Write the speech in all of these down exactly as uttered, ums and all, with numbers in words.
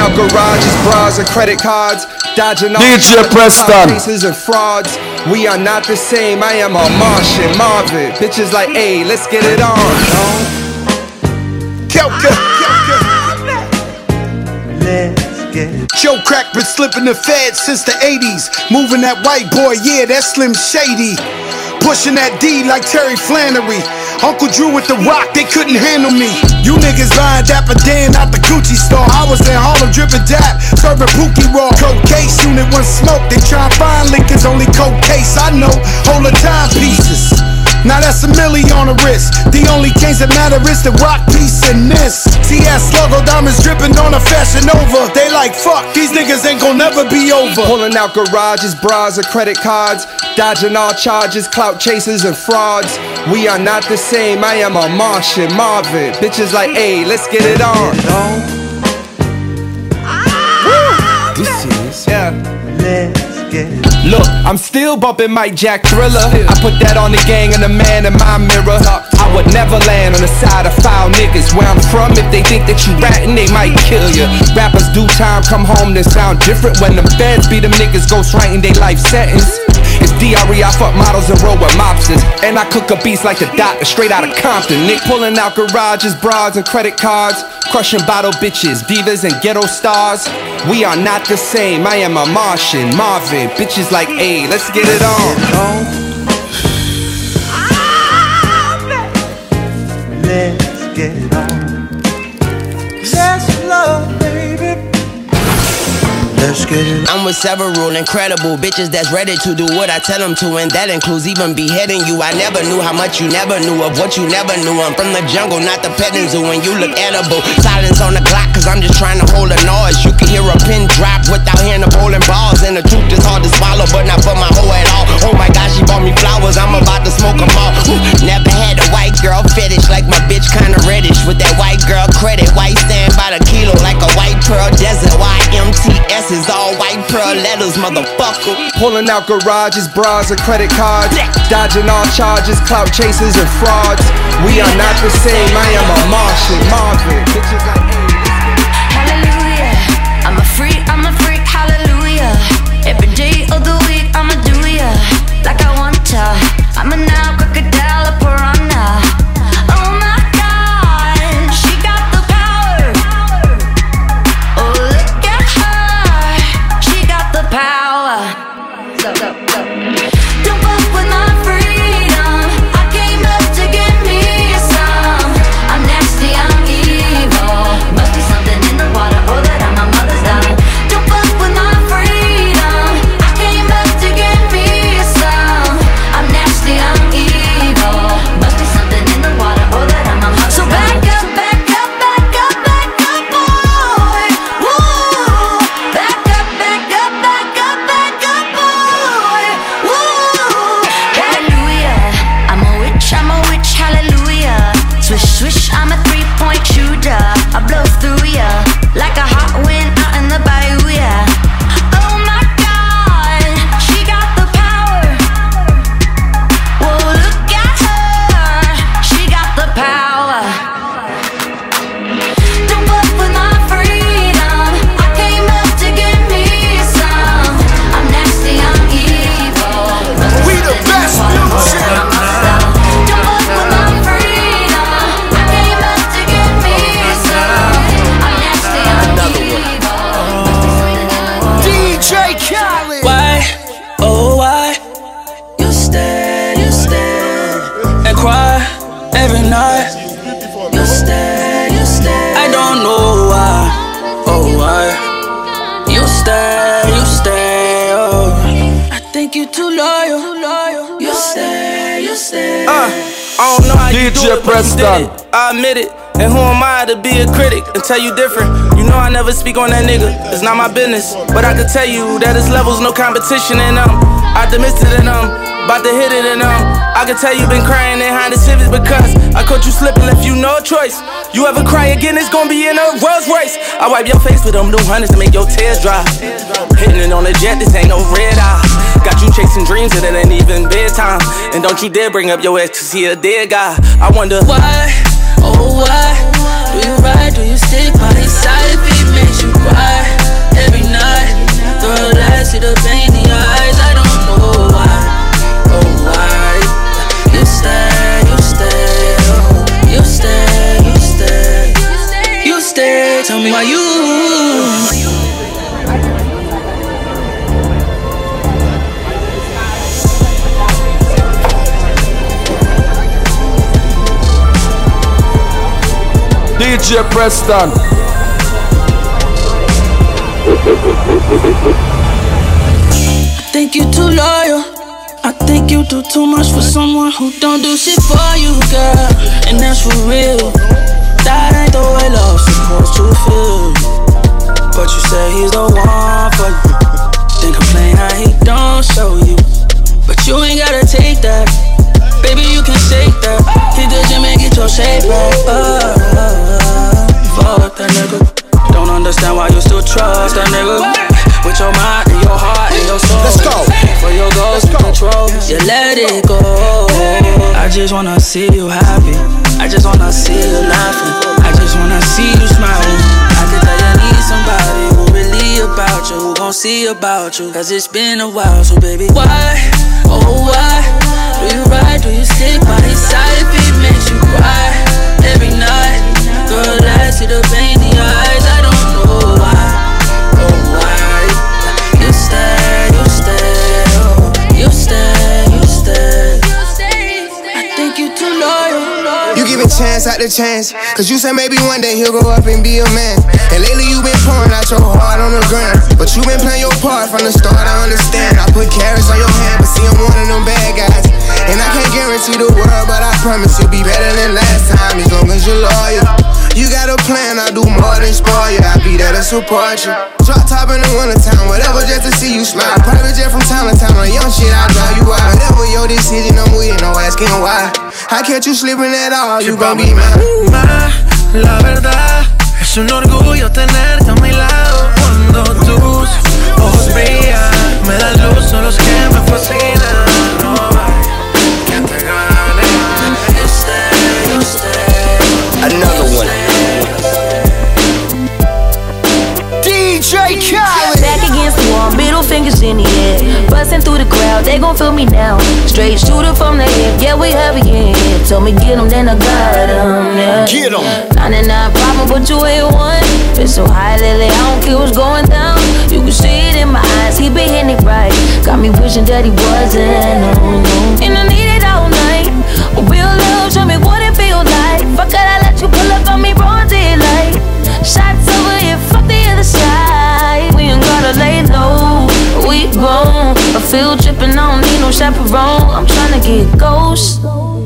out garages, bras, and credit cards. Dodging all D J Preston. cases and frauds. We are not the same. I am a Martian, Marvin. Bitches like, hey, let's get it on. Kelka, Kelka. Let's get it. Joe Crack been slipping the feds since the eighties. Moving that white boy, yeah, that's Slim Shady. Pushing that D like Terry Flannery. Uncle Drew with the rock, they couldn't handle me. You niggas buying Dapper Dan out the Gucci store. I was in Harlem drippin' dap, serving Pookie Raw. Cold case unit, one smoke. They try and find Lincolns, only cold case. I know, hold the timepieces. Now that's a milli on the wrist. The only change that matter is the rock piece in this. T S logo diamonds dripping on a Fashion Nova. They like, fuck, these niggas ain't gon' never be over. Pulling out garages, bras, and credit cards. Dodging all charges, clout chasers, and frauds. We are not the same. I am a Martian, Marvin. Bitches like, hey, let's get it on. Ah, this is, yeah. Let's get it. Look, I'm still bumping Mike Jack Thriller. I put that on the gang and the man in my mirror. I would never land on the side of foul niggas. Where I'm from, if they think that you ratting, they might kill you. Rappers do time, come home, then sound different. When them feds beat them niggas, ghost writing they life sentence. It's D R E, I fuck models and roll with mobsters. And I cook up beats like the doctor, straight out of Compton. Nick pulling out garages, bras, and credit cards. Crushing bottle bitches, divas, and ghetto stars. We are not the same, I am a Martian, Marvin. Bitches like, hey, let's get it on. Let's get it on. That's love, baby. Let's get it. I'm with several incredible bitches that's ready to do what I tell them to, and that includes even beheading you. I never knew how much you never knew of what you never knew. I'm from the jungle, not the petting zoo, and you look edible. Silence on the Glock, cause I'm just trying to hold a noise. You can hear a pin drop without hearing the bowling balls, and the truth is hard to swallow, but not for my hoe at all. Oh my God, she bought me flowers, I'm about to smoke them all. Never had a white girl fetish, like my bitch kinda reddish. With that white girl credit, white stand by the kilo, like a white pearl desert. Y M T S is all white pearl letters, motherfucker. Pulling out garages, bras, and credit cards. Dodging all charges, clout chasers, and frauds. We are not the same, I am a Martian, Marvin. Bitches like, hallelujah, I'm a freak, I'm a freak, hallelujah. Every day of the week, I'ma do ya like I want to. I'm a now crocodile, a piranha. Oh my God, she got the power. Oh, look at her, she got the power. So, so, so. Don't fuck with my freedom. I came up to get me some. I'm nasty, I'm evil. Must be something in the water, or that I'm my mother's daughter. Don't fuck with my freedom. I came up to get me some. I'm nasty, I'm evil. Must be something in the water, or that I'm my mother's daughter. So back up, back up, back up, back up, boy. Woo! Back up, back up, back up, back up, boy. Woo! Hallelujah, I'm a witch, I'm a witch, hallelujah. Swish, swish, I'm a three-point shooter. I blow through ya like a hot wind out in the bayou, yeah. Oh my God, she got the power. Whoa, look at her, she got the power. Don't fuck with my freedom. I came up to get me some. I'm nasty, I'm evil. We the best music. Don't fuck with my freedom. I came up to get me some. I'm nasty, I'm evil. D J Khaled. Why, oh why, you stay, you stay, and cry every night. You stay, you stay, I don't know why, oh why, you stay, you stay, oh. I think you too loyal, you stay, you stay. Uh, I don't know how you D J do it, but you did Preston. it. I admit it. And who am I to be a critic and tell you different? You know I never speak on that nigga, it's not my business. But I can tell you that it's levels, no competition in them. Optimistic in them, about to hit it in them. I can tell you been crying in Honda Civics because I caught you slipping, left you no choice. You ever cry again, it's gonna be in a Rolls Royce. I wipe your face with them new hundreds to make your tears dry. Hitting it on the jet, this ain't no red eye. Got you chasing dreams and it ain't even bedtime. And don't you dare bring up your ex cause he a dead guy. I wonder Why, oh why, do you ride, do you stick by his side if he makes you cry? Tell me why you. D J Preston. I think you too loyal. I think you do too much for someone who don't do shit for you, girl. And that's for real. That ain't the way love's supposed to feel. But you say he's the one for you. Then complain how he don't show you. But you ain't gotta take that. Baby, you can shake that. Hit the gym and get your shape back. Uh, uh, uh, fuck that nigga. Don't understand why you still trust that nigga. With your mind and your heart and your soul. Let's go. For your goals and control, you let it go. I just wanna see you happy. I just wanna see you laughing. I just wanna see you smiling. I can tell you need somebody who really about you, who gon' see about you. Cause it's been a while, so baby, why? Oh, why? Do you ride? Do you stick by his side if it makes you cry? Every night, girl, I see the pain in your eyes. I don't know why. Oh, why? You stay, you stay, oh, you stay, you stay. I think you too loyal. You giving chance after chance, cause you said maybe one day he'll grow up and be a man. And lately you been pouring out your heart on the ground. But you been playing your part from the start, I understand. I put carrots on your hand, but see I'm one of them bad guys. And I can't guarantee the world, but I promise you'll be better than last time, as long as you're loyal. You got a plan, I'll do more than spoil you. I'll be there to support you. Drop top in the wintertime, whatever, just to see you smile. Private jet from time to time, on young shit, I'll drive you out. Whatever your decision, I'm with, no asking why. I catch you slipping at all, you gon' be mine. Ma, la verdad, es un orgullo tenerte a mi lado. Cuando tus ojos brillan, me dan luz, son los que me fascinan. No hay quien te gane. You stay, you stay. Another one. D J Khaled. Back against the wall, middle fingers in the air. Bustin' through the crowd, they gon' feel me now. Straight shooter from the hip, yeah, we heavy in here. Told me get him, then I got him, yeah. Get him. ninety-nine problem, but you ain't one. Been so high lately, I don't care what's going down. You can see it in my eyes, he been hitting it right. Got me wishing that he wasn't, no, no. And I need it all night. Real love, show me what it feels like. Fuck it, I let you pull up on me, broad daylight. Shots over here, fuck the other side. We ain't gotta lay low, we grown. A field trip and I don't need no chaperone. I'm tryna get ghost.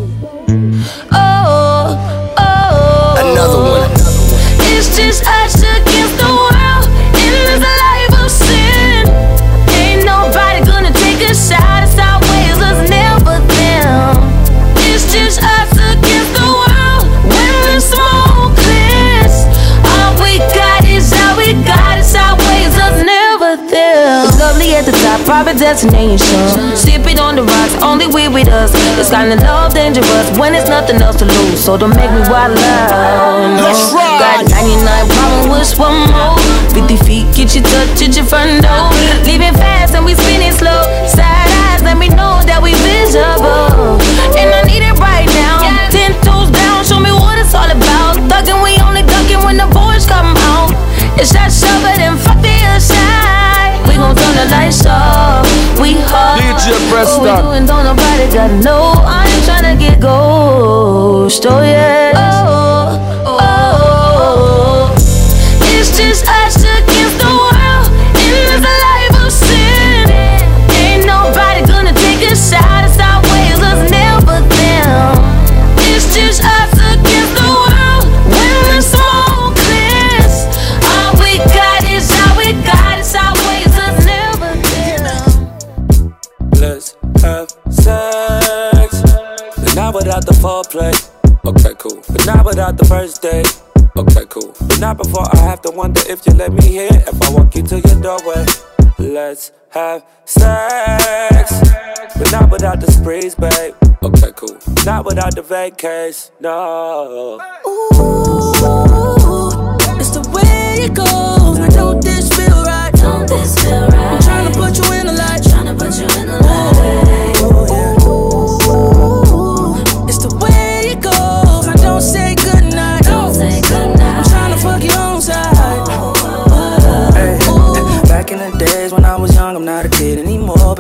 Oh, oh. Another one. It's just us against the world in this life of sin. Ain't nobody gonna take a shot. It's our ways, us never them. It's just us against the world when the smoke clears. All we got is all we got. It's our ways, us never them. It's lovely at the top, private destination. Sip it on the rocks, only we with us. It's kinda love dangerous when it's nothing else to lose. So don't make me wild out. Let's ride. Got ninety-nine problem with one more. fifty feet, get your touch at your front door. Leaving fast and we spinning slow. Side eyes, let me know that we visible. And I need it right now. Ten toes down, show me what it's all about. Thuggin', we only duckin' when the boys come out. It's that shovin' and fuck the other side. We gon' turn the lights off. We hard. D J Preston. What we doing, don't nobody gotta know. I ain't tryna get ghost. Oh yeah. Oh, oh, oh. It's just us against the world in this life of sin. Ain't nobody gonna take a shot. It's our ways, us never them. It's just us against the world when the smoke clears. All we got is all we got. It's our ways, us never them. Let's have sex, but not without the foreplay. Okay, cool. But not without the first date. Okay, cool. But not before I have to wonder if you let me in. If I walk you to your doorway. Let's have sex, but not without the sprees, babe. Okay, cool. Not without the vacays, no. Ooh, it's the way it goes. I don't this feel right. Don't this feel right? I'm tryna put you in the light. Tryna put you in the light. Oh, yeah. Ooh, it's the way it goes. I don't say goodnight. Don't say goodnight. I'm tryna fuck you on side.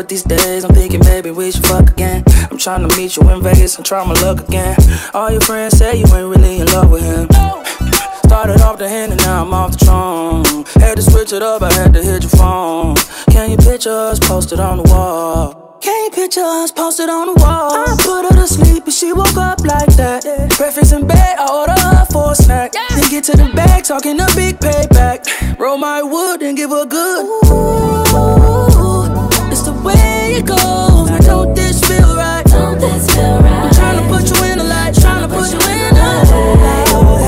of these days, I'm thinking maybe we should fuck again. I'm trying to meet you in Vegas and try my luck again. All your friends say you ain't really in love with him. Started off the hand and now I'm off the throne. Had to switch it up, I had to hit your phone. Can you picture us posted on the wall? Can you picture us posted on the wall? I put her to sleep and she woke up like that. Breakfast in bed, I order her for a snack. Then get to the bag, talking a big payback. Roll my wood and give her good. Ooh, it's the way it goes. Now don't this feel right? Don't this feel right? I'm trying to put you in the light, trying to put you in the light.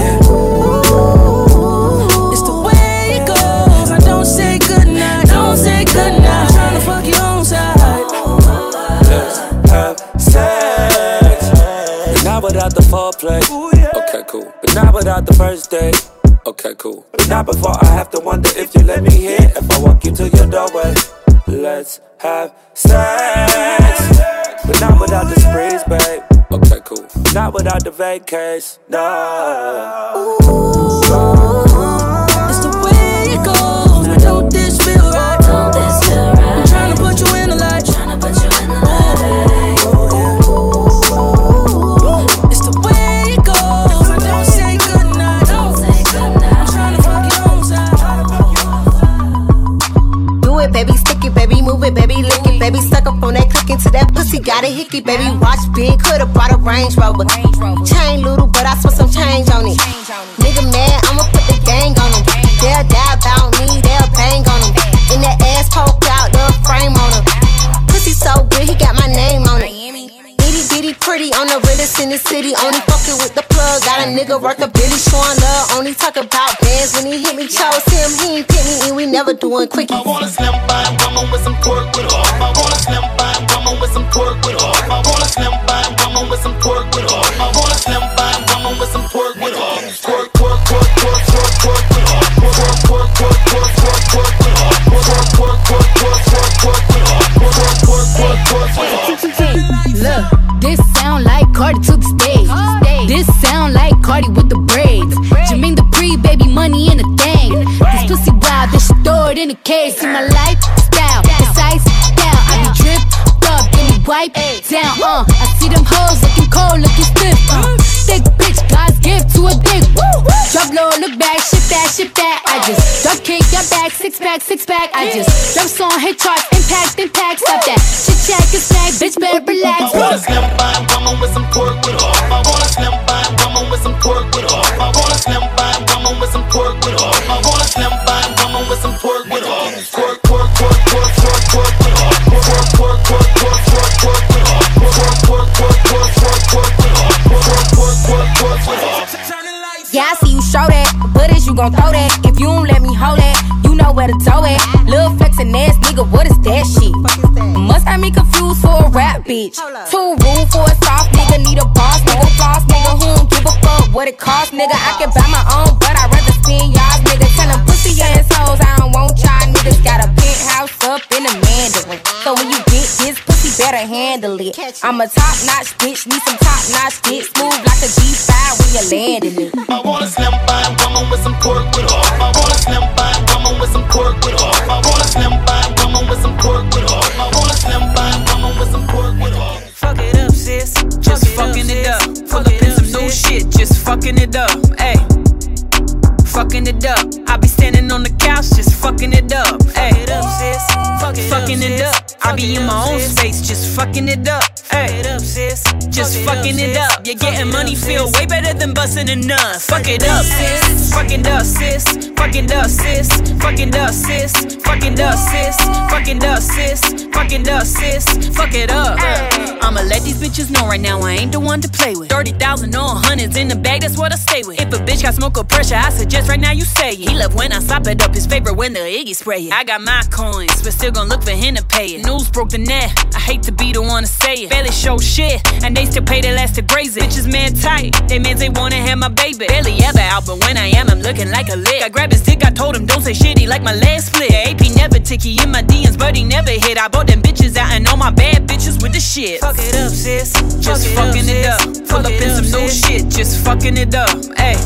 It's the way it goes. Now don't say goodnight, don't say goodnight. I'm trying to fuck you on side. Have sex, but not without the foreplay. Okay, cool. But not without the first date. Okay, cool. But not before I have to wonder if you let me hit. If I walk you to your doorway, let's have sex, but not without the sprees, babe. Okay, cool. Not without the vacays, no. Ooh, it's the way it goes. Now don't this feel right? Don't this feel right? I'm trying to put you in the light, trying to put you in the light. It's the way it goes. Now don't say goodnight, don't say goodnight. I'm trying to fuck you on side. Do it, baby, stick it, baby, move it, baby, lick it, baby, suck up on that, click into that pussy, got a hickey, baby, watch big, could've brought a Range Rover. Chain little, but I spent some change on it. Nigga mad, I'ma put the gang on him. They'll die about me, they'll bang on him. In that ass poke out, the frame on him. Pussy so good, he got my name on it. Itty bitty pretty, on the realest in the city. Only fucking with the plug, got a nigga worth a Billy showing love. Only talk about bands when he hit me, chose him, he ain't pick me, and we never doing quickie. I want a slim fine woman with some twerk with her. I want a slim fine woman with some twerk with her. I want a slim fine woman with some twerk with her. I want a slim fine woman with some twerk with her. Twerk, twerk, twerk, twerk, twerk, twerk with her. Twerk, twerk, twerk, twerk, twerk, twerk with her. Twerk, twerk, twerk, twerk, twerk, twerk with her. Twerk, twerk, twerk, twerk with her. Look, this sound like Cardi to the stage. This sound like Cardi with the braids. Jermaine Dupri, baby, money in a thing. This pussy wild, this shit throw it in a case. See my lifestyle, it's ice down. I be dripped up, then we wipe down. Uh, I see them hoes looking cold, looking stiff. Uh, thick bitch, God's gift to a dick. Woo! Drop low, look back, shit that, shit that. I just drop kick, your back, six pack, six pack. I just drop song, hit charts, impact, impact. Stop that shit, check, it's back, bitch, better relax. I want a slim fine woman with some twerk with her. I want a slim fine woman with some twerk with her. I want a slim fine woman with some twerk with her. I want a slim fine woman with some twerk with her. Twerk, twerk, twerk, twerk, twerk, twerk with her. Twerk, twerk, twerk, twerk, twerk, twerk with her. Twerk, twerk, twerk, twerk, twerk, twerk with her. Twerk, twerk, twerk, twerk with her. Yeah, I see you show that, but is you gon' throw that? If you don't let me hold that, you know where to throw it. Lil' flexin' ass nigga, what is that shit? Must have me confused for a rap bitch. Too rude for a soft nigga, need a boss nigga, floss nigga. Who don't give a fuck what it costs, nigga? I can buy my own, but I'd rather spend y'all's nigga. Tell them pussy assholes, I don't want y'all niggas. Got a penthouse up in the Mandarin. So when you get this pussy, better handle it. I'm a top notch bitch, need some top notch dick. Smooth like a G five when you're landing it. I want a slim fine woman with some twerk with her. I want a slim fine woman with some twerk with her. I want a slim fine woman with some twerk with her. I want a slim fine woman with some twerk with her. Fuck it up, sis. Just fucking it up. Pull up in some new shit. Just fucking it up. Ayy. Fucking it up. I be standing on the couch, just fucking it up. Ayy. Fucking it up. I be in my own space, just fucking it up. Ayy. Just fucking it up. You're getting money, feel way better than busting a nut. Fuck it up, sis. Fucking up, sis. Fucking up, sis. Fucking up, sis. Fucking up, sis. Fucking up, sis. Fucking up, sis. Fuck it up. I'ma let these bitches know right now I ain't the one to play with. Thirty thousand or hundreds in the bag, that's what I stay with. If a bitch got smoke or pressure, I suggest right now you say it. He love when I slap it up, his favorite when the Iggy spray it. I got my coins, but still gon' look for him to pay it. News broke the net, I hate to be the one to say it. Barely show shit, and they still pay their last to graze it. Bitches man tight, they mans they wanna have my baby. Barely ever out, but when I am, I'm looking like a lick. I grabbed his dick, I told him don't say shit, he like my last split. A P never tick, he in my D Ms, but he never hit. I bought them bitches out and all my bad bitches with the shit. Fuck it up, sis. Just fucking it up. Pull up in some new shit, just fucking it up. Ayy.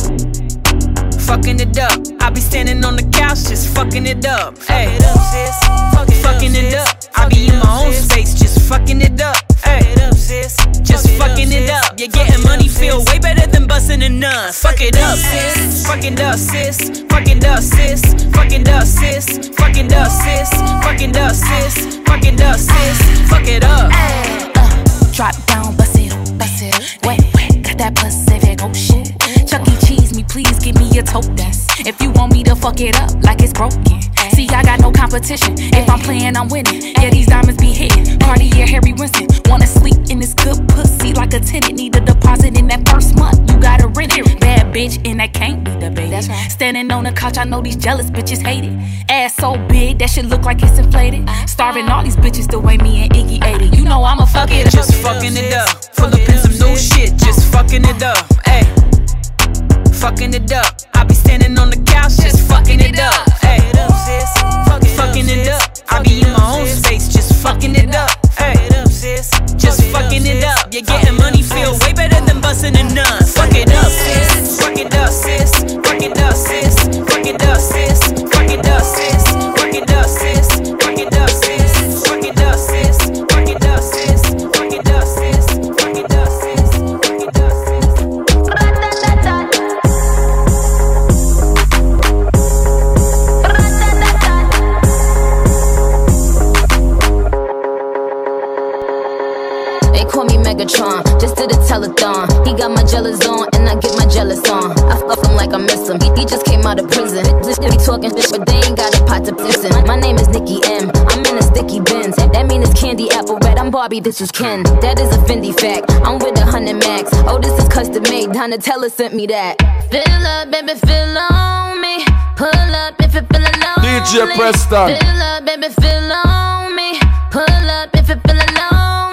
Fucking it up. I be standing on the couch, just fucking it up. Ayy. Fucking it up. I I be in my own space, just fucking it up. Ay, just fucking it up. You're getting money, feel way better than busting a nut. Fuck it up, sis. Fucking up, sis. Fucking up, sis. Fucking up, sis. Fucking up, sis. Fucking up, sis. Fucking up, sis. Fuck it up. Drop down, bust it up, bust it up. Wet, wet, got that pussy, that go shit. Chuck E. Cheese me, please give me a toe dance. If you want me to fuck it up like it's broken. See, I got no competition. If I'm playing, I'm winning. Yeah, these diamonds be hitting. Cartier, Harry Winston. Wanna sleep in this good pussy like a tenant. Need a deposit in that first month. You gotta rent it. Bad bitch, and that can't be debated. Right. Standing on the couch, I know these jealous bitches hate it. Ass so big, that shit look like it's inflated. Starving all these bitches the way me and Iggy ate it. You know I'ma fuck it up. Just fucking it up. Pull up in some new shit. Just fucking it up. Ayy. Fucking it up. I be standing on the couch, just fucking it up. Ay, fucking it up. I be in my own space, just fucking it up. Ay, just fucking it up. You're getting money, feel way better than busting a nut. Fuck it up, sis. Fuck it up, sis. Fuck it up, sis. Fuck it up, sis. Fuck it up, sis. Fuck it up, sis. Fuck it up, sis. Fuck it up, sis. Fuck it up, sis. Fuck it up, sis. Fuck it up, sis. Fuck it up, sis. Call me Megatron, just did a telethon. He got my jealous on, and I get my jealous on. I fuck him like I miss him. He, he just came out of prison. This be talking shit, but they ain't got a pot to piss in. My name is Nicki M. I'm in a sticky Benz. That mean it's candy apple red. I'm Barbie, this is Ken. That is a Fendi fact. I'm with a hundred max. Oh, this is custom made. Donatella sent me that. Fill up, baby, fill on me. Pull up if you feel alone. D J Preston. Fill up, baby, fill on me. Pull up if you feel lonely.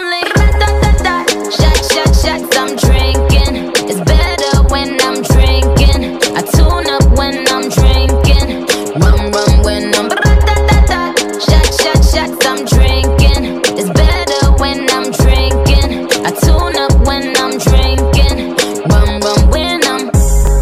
Shot, shot, shots, I'm drinking. It's better when I'm drinking. I tune up when I'm drinking. Rum, rum when I'm shot, shot, shots, I'm drinking. It's better when I'm drinking. I tune up when I'm drinking. Rum, rum when I'm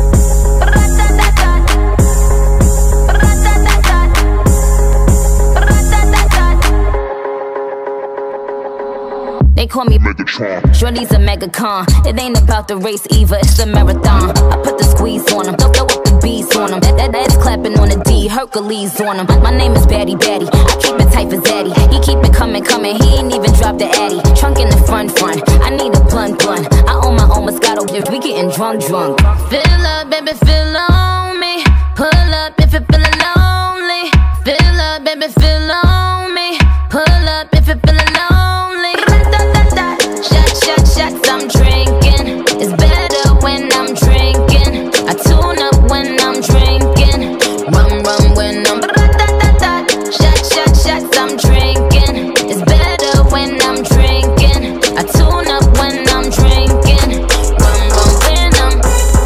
They call me Megatron. Shorty's a mega con. It ain't about the race either, it's a marathon. I put the squeeze on them, throw up the beats on them. That, that, that's clapping on the D, Hercules on them. My name is Batty Batty, I keep it tight for Zaddy. He keep it coming, coming, he ain't even dropped the Addy. Trunk in the front, front, I need a blunt, blunt. I own my own Moscato, we getting drunk, drunk. Fill up, baby, fill on me. Pull up if you feel lonely. Fill up, baby, fill on me. Pull up if you feel lonely. Shot, shot, shots, I'm drinking. It's better when I'm drinking. I tune up when I'm drinking. Rum, rum when I'm shot, shot, shots, I'm drinking. It's better when I'm drinking. I tune up when I'm drinking. Rum, rum when I'm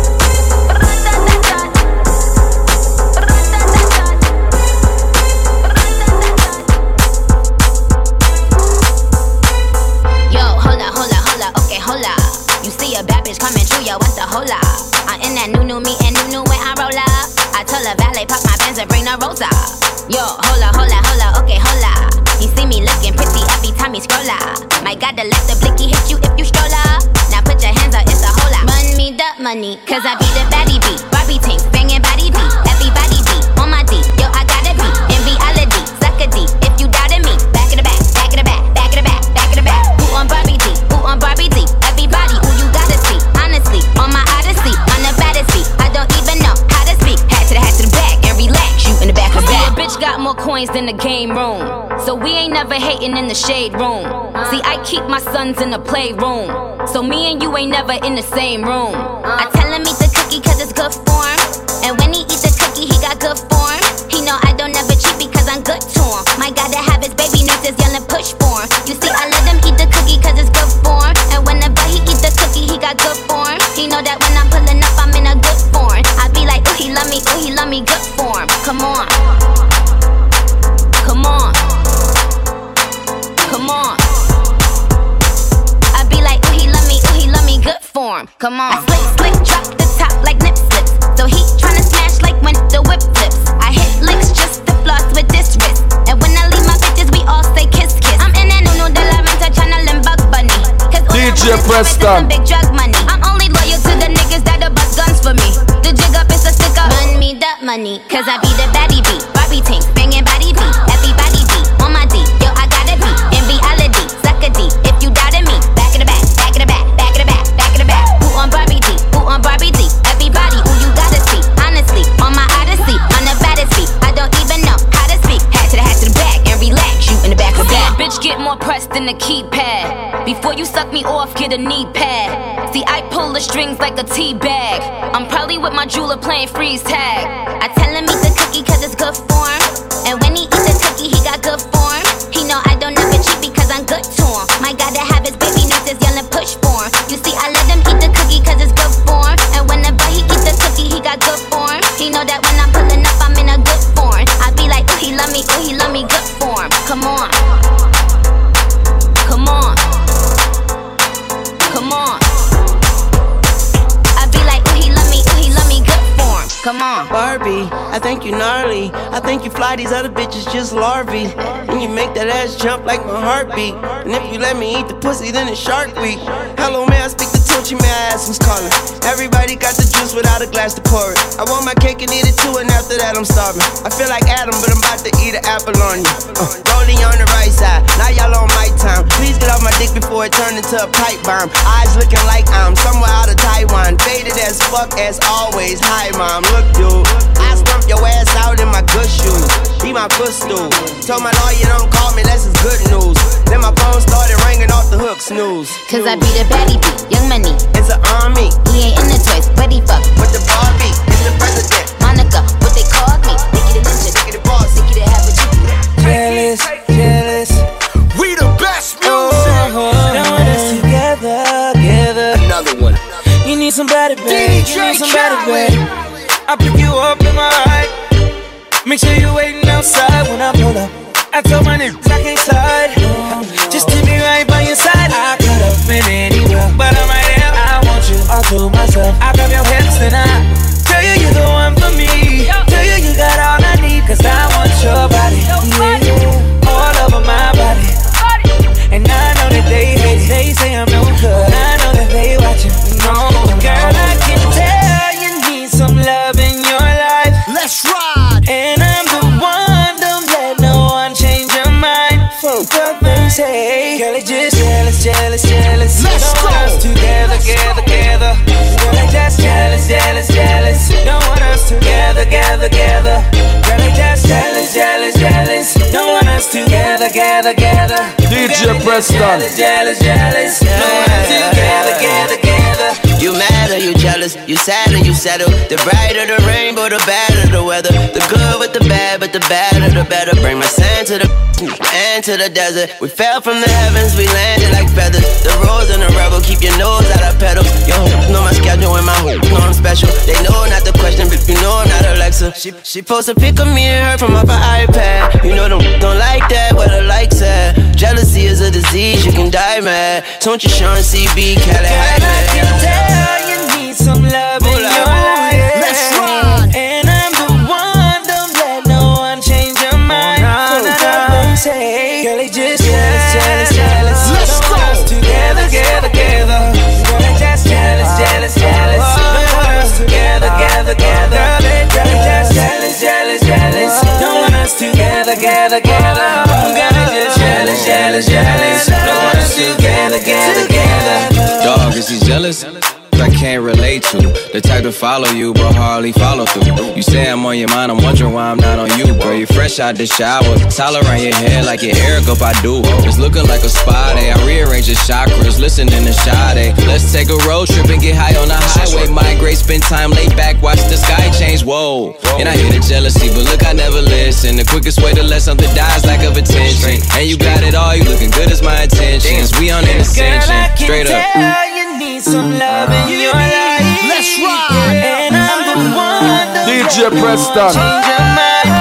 Yo, hold up, hold up, hold up, okay, hold up. You see a bad bitch coming through, yo, what's the hold up? I'm in that new, new me and new, new when I roll up. I told the valet, park my Benz and bring the rose up. Yo, hold up, hold up, hold up, okay, hold up. He see me looking pretty every time he scroll up. My God, to let the blicky hit you if you stroll up. Now put your hands up, it's a hold up. Run me that money, cause I be the baddie beat. Barbie tank, banging body beat. Everybody beat, on my D, yo, I gotta be. In reality, suck a D, if you doubted me. Back in the back, back in the back, back in the back, back in the back. Who on Barbie D, who on Barbie D? Everybody, who you gotta see. Honestly, on my odyssey, on the baddest seat. I don't even know how to speak. Hat to the hat to the back and relax, you in the back of the back. See, a bitch got more coins than the game room. So we ain't never hating in the shade room. See, I keep my sons in the playroom. So me and you ain't never in the same room. I tell him eat the cookie cause it's good for him. And when he eat the cookie, he got good form. He know I don't never cheat because I'm good to him. My God, to have his baby next is yelling push for him. You see, I let him eat the cookie cause it's good for him. And whenever he eat the cookie, he got good form. He know that when I'm pulling up, I'm in a good form. I be like, ooh, he love me, ooh, he love me, good form. Come on. Come on. Come on. I be like, ooh, he love me, ooh, he love me, good form. Come on. I slick, slick, drop the top like nip slips. So he tryna smash like when the whip flips. I hit licks just to floss with this wrist. And when I leave my bitches, we all say kiss, kiss. Preston. Big drug money. I'm only loyal to the niggas that'll bust guns for me. The jig up is a stick up. Run me that money, cause I be the baddie beat. Barbie tank, banging body beat. Everybody beat on my D. Yo, I gotta be in reality. Suck a D. If you doubted me, back in the back, back in the back, back in the back, back in the back. Who on Barbie D? Who on Barbie D? Everybody who you gotta see. Honestly, on my odyssey, on the baddest beat. I don't even know how to speak. Hat to the hat to the back and relax. You in the back of the back. Bitch, get more pressed than the keypad. Before you suck me off, get a knee pad. See, I pull the strings like a tea bag. I'm probably with my jeweler playing freeze tag. I tell him eat the cookie cause it's good for him. And when he eat the cookie, he got good form. He know I don't never cheat because I'm good to him. My God, to have his baby nieces yelling push for him. You see, I let him eat the cookie cause it's good for him. And whenever he eat the cookie, he got good form. He know that when I'm pulling up, I'm in a good form. I be like, ooh, he love me, ooh, he love me, good form. Come on. Come on. Come on. I be like, ooh, he love me, ooh, he love me, good form. Come on. Barbie, I think you gnarly. I think you fly these other bitches just larvae. And you make that ass jump like my heartbeat. And if you let me eat the pussy, then it's Shark Week. Hello, may I speak to Tunchi? May I ask who's calling? Everybody got the juice without a glass to pour it. I want my cake and eat it too, and after that I'm starving. I feel like Adam, but I'm about to eat an apple on you. Uh, rolling on the right side, now y'all on my time. Please get off my dick before it turned into a pipe bomb. Eyes looking like I'm somewhere out of Taiwan. Faded as fuck as always. Hi, mom. Look, dude, I stomp your ass out in my good shoes. Be my footstool. Told my lawyer don't call me, that's his good news. Then my phone started ringing off the hook, snooze. Cause I be the baddie beat, young money. It's an army. He ain't in the toys, but he fuck with the Barbie. It's the president. Monica, what they called me. Nicky the ninja, Nicky the boss, Nicky the have a G. Jealous, jealous. We the best music. Oh, I want us together, together. Another one. You need somebody, babe. You need somebody, babe. I pick you up in my ride. Make sure you're waiting outside when I pull up. I told my niggas I can't slide. Just keep me right by your side. I could have been anywhere, but I'm right here. I want you all to myself. I grab your hips and I tell you you're the one for me. Tell you you got all I need, cause I want your body. Yeah, all over my body. And I know that they hate it. They say I'm no good. I know that they watching. No, girl, I can tell you need some love in your life. Let's ride. And I'm the one, don't let no one change your mind. Fuck what they say. Girl, it's just jealous, jealous, jealous. Let's don't go. want us together, together, together. Girl, I just jealous, jealous, jealous. Don't want us together, together, together. Girl, I just jealous, jealous, jealous. Don't want us together, together, together. D J Preston. Jealous, jealous, jealous. Don't want us together, together, together. You mad or you jealous, you sad or you settle. The brighter the rainbow, the badder the weather. The good with the bad, but the badder the better. Bring my sand to the and to the desert. We fell from the heavens, we landed like feathers. The rose and the rebel, keep your nose out of pedals. Yo, know my schedule and my hoop, know I'm special. They know not the question, but you know I'm not Alexa. She, she posts a pic of me and her from off her iPad. You know them don't like that, what the likes at. Jealousy is a disease, you can die mad. Don't you Sean C B, Cali Girl, I can tell you need some love in your life. Let's ride. And I'm the one, don't let no one change your mind. No, no, no. Say, girl, they just jealous, jealous, jealous. Let's don't go. want us together, together, together. Girl, they just jealous, jealous, jealous. Don't want us together, together, together. Girl, they just jealous, jealous, jealous. Don't want us together, together, together. Girl, they just jealous, jealous, jealous. Don't want us together, together, together. Dog, is he jealous? I can't relate to. The type to follow you, but hardly follow through. You say I'm on your mind, I'm wondering why I'm not on you. Girl, you fresh out the shower, towel around your head like your Eric up, I do. It's looking like a spa day. I rearrange the chakras, listening to Sade. Let's take a road trip and get high on the highway. Migrate, spend time laid back, watch the sky change. Whoa, and I hear the jealousy, but look, I never listen. The quickest way to let something die is lack of attention. And you got it all, you looking good as my intentions. We on an ascension, straight up. Need some love in your life. Let's ride. And I'm the one. D J Preston. Change your mind.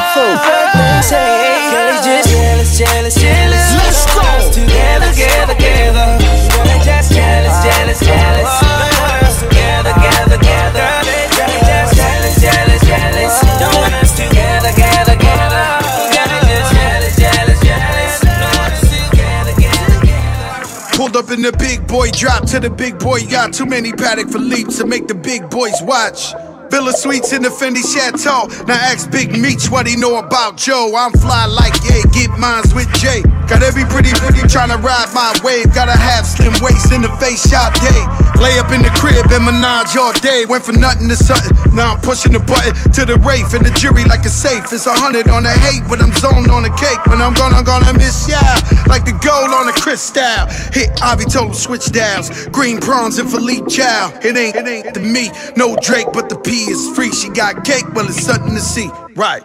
Say, girl, it's just jealous, jealous, jealous. Let's go. Together, together, together. Girl, it's just jealous, jealous, jealous. Together, together, together. Girl, it's just jealous, jealous, jealous. Don't want us together, together, together. Girl, it's just jealous, jealous, jealous. Don't want us together, together, together. Pulled up in Watching the big boy drop to the big boy yacht. Too many Patek Philippe's to make the big boys watch. Villa Suites in the Fendi Chateau. Now ask Big Meech what he know about Joe. I'm fly like, yeah, get mines with Jay. Got every pretty pretty tryna ride my wave. Gotta have slim waist in the face shop, yeah. Lay up in the crib and menage all day. Went from nothing to something. Now I'm pushing the button to the Wraith and the jury like a safe. It's a hundred on the hate, but I'm zoned on the cake. When I'm gonna, gonna miss ya like the gold on a crystal. Hit Ivy total switch dials. Green prawns and Philippe Chow. It ain't, it ain't the me, no Drake, but the P is free. She got cake, well it's something to see. Right.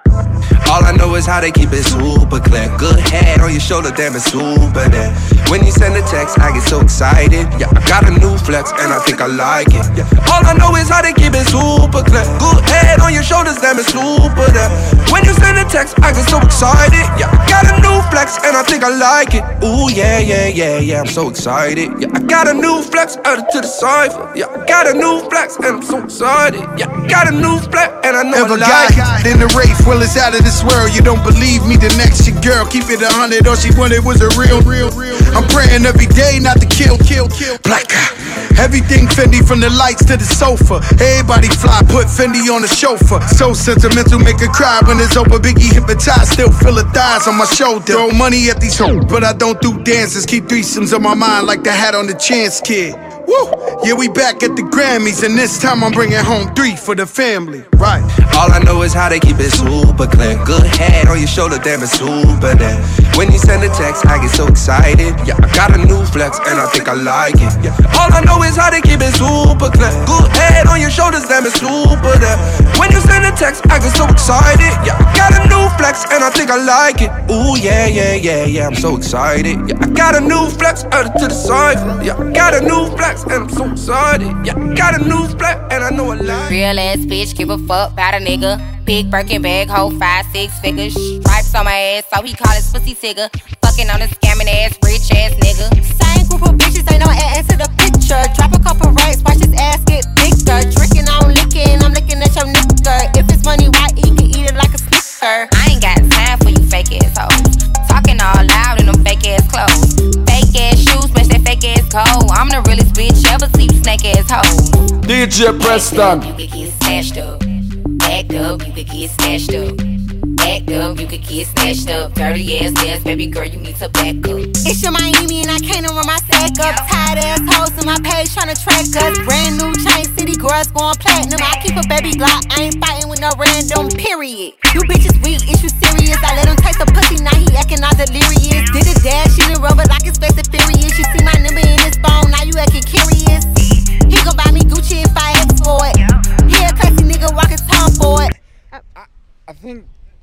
All I know is how they keep it super clear. Good head on your shoulder, damn it's super there. When you send a text, I get so excited. Yeah, I got a new flex and I think I like it. Yeah. All I know is how they keep it super clear. Good head on your shoulders, damn it's super there. When you send a text, I get so excited. Yeah, I got a new flex and I think I like it. Ooh yeah, yeah, yeah, yeah, I'm so excited. Yeah, I got a new flex added to the cipher. Yeah, I got a new flex and I'm so excited. Yeah, I got a new flex and I know Ever I like got it. in the Wraith, well it's out of this world. You don't believe me, the next your girl. Keep it a hundred, all she wanted was a real, real, real. I'm praying every day not to kill, kill, kill. Black everything Fendi from the lights to the sofa. Everybody fly, put Fendi on the chauffeur. So sentimental, make her cry when it's over. Biggie hypnotized, still feel her thighs on my shoulder. Throw money at these hoes, but I don't do dances. Keep threesomes on my mind like the hat on the Chance Kid. Woo! Yeah, we back at the Grammys, and this time I'm bringing home three for the family. Right. All I know is how they keep it super clear. Good head on your shoulder, damn it's super there. When you send a text, I get so excited. Yeah, I got a new flex and I think I like it. Yeah. All I know is how they keep it super clear. Good head on your shoulders, damn it's super there. When you send a text, I get so excited. Yeah, I got a new flex and I think I like it. Ooh yeah, yeah, yeah, yeah, I'm so excited. Yeah, I got a new flex added to the cipher. Yeah, I got a new flex and I'm so excited. Yeah, I got a new flex and I know I like it. Real ass bitch, give a fuck about a nigga. Big Birkin bag, hold five, six figures. Stripes on my ass, so he call his pussy tigger. Fucking on a scamming ass, rich ass nigga. Same group of bitches, ain't no ass to the picture. Drop a couple racks, watch his ass get bigger. Drinking, I'm licking, I'm licking at your nigga. If it's money right, he can eat it like a snicker. I ain't got time for you fake ass hoes. Talking all loud in them fake ass clothes. Fake ass shoes, match that fake ass coat. I'm the realest bitch ever see you snake ass hoes. D J Preston. You could get snatched up. Act up, you could get snatched up. Act up, you could get snatched up. Dirty ass ass, baby girl, you need to back up. It's your Miami and I can't run my sack up. Tired ass hoes on my page tryna track us. Brand new chain city girls going platinum. I keep a baby Glock, I ain't fighting with no random, period. You bitches weak, is you serious? I let him taste the pussy, now he acting all delirious. Did a dash in the rover like it's Fast and Furious. You see my number in his phone, now you acting curious. He gon' buy me Gucci if I ask for it. He a classy nigga walking tom for it. I, I, I think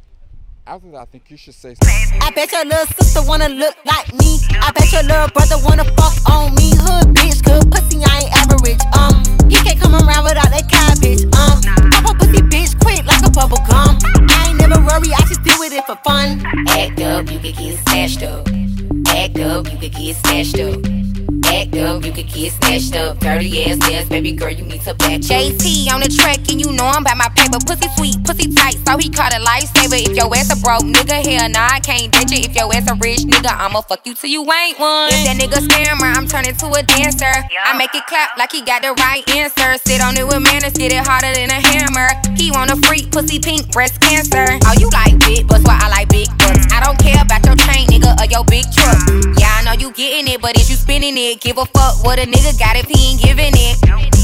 after that, I think you should say something. I bet your little sister wanna look like me. I bet your little brother wanna fuck on me. Hood bitch, good pussy, I ain't average. Um, he can't come around without that cabbage. Um, pop a pussy bitch quick like a bubble gum. I ain't never worry, I just deal with it for fun. Act up, you could get snatched up. Act up, you could get snatched up. Act up, you could get snatched up. Dirty ass ass, baby girl, you need to back up. J T on the track and you know I'm about my paper. Pussy sweet, pussy tight, so he caught a lifesaver. If your ass a broke nigga, hell nah, I can't date you. If your ass a rich nigga, I'ma fuck you till you ain't one. If that nigga scammer, I'm turning to a dancer. I make it clap like he got the right answer. Sit on it with manners, get it harder than a hammer. He want a freak, pussy pink, breast cancer. Oh, you like big butts, well I like big butts. I don't care about your chain, nigga, or your big truck. Yeah, I know you getting it, but is you spinning it? Give a fuck what a nigga got if he ain't giving it.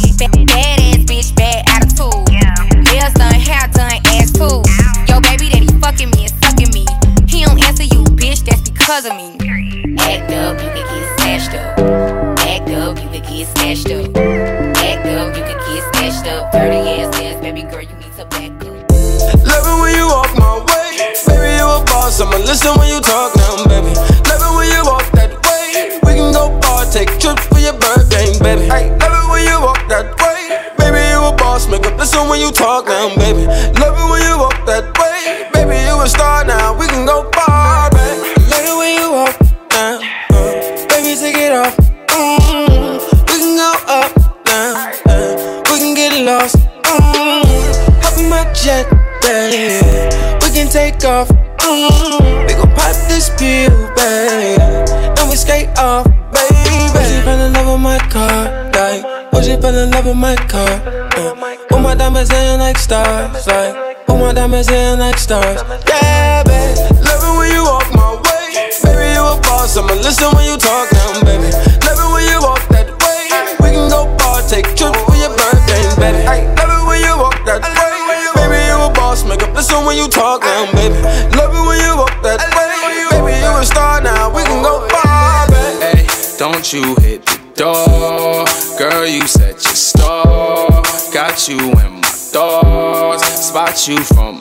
Bad ass bitch, bad attitude. Nails done, hair done, ass too. Yo, baby that he fucking me and sucking me. He don't answer you, bitch, that's because of me. Act up, you could get snatched up. Act up, you could get snatched up. Act up, you could get snatched up. Dirty ass ass, baby girl, you need to back up. Love it when you walk my way. Baby, you a boss, I'ma listen when you talk now, baby. Love it when you walk that way. We can go far, take trips for your birthday, baby. Hey, love it when you walk that way. Baby, you a boss, make up listen when you talk now, baby. Love it when you walk that way. Baby, you a star now, we can go far, baby. Love it when you walk now, uh, baby, take it off. Mm-hmm. We can go up now, uh, we can get lost. Mm-hmm. Hop in my jet, baby. We can take off. Mm, we gon' pop this pill, baby, and we skate off, baby. Would you fell in love with my car? Like, would you fell in love with my car? Uh, all my diamonds in like stars, like, all my diamonds in like stars. Yeah, baby, love it when you walk my way. Baby, you a boss, I'ma listen when you talk now, baby. Love it when you walk that way. We can go far, take trips for your birthday, baby. Love it when you walk that way. Baby, you a boss, make up listen when you talk now, baby. Love it when you walk that way. Baby, you a star now, we can go far, baby. Hey, don't you hit the door, girl, you set your store. Got you in my thoughts, spot you from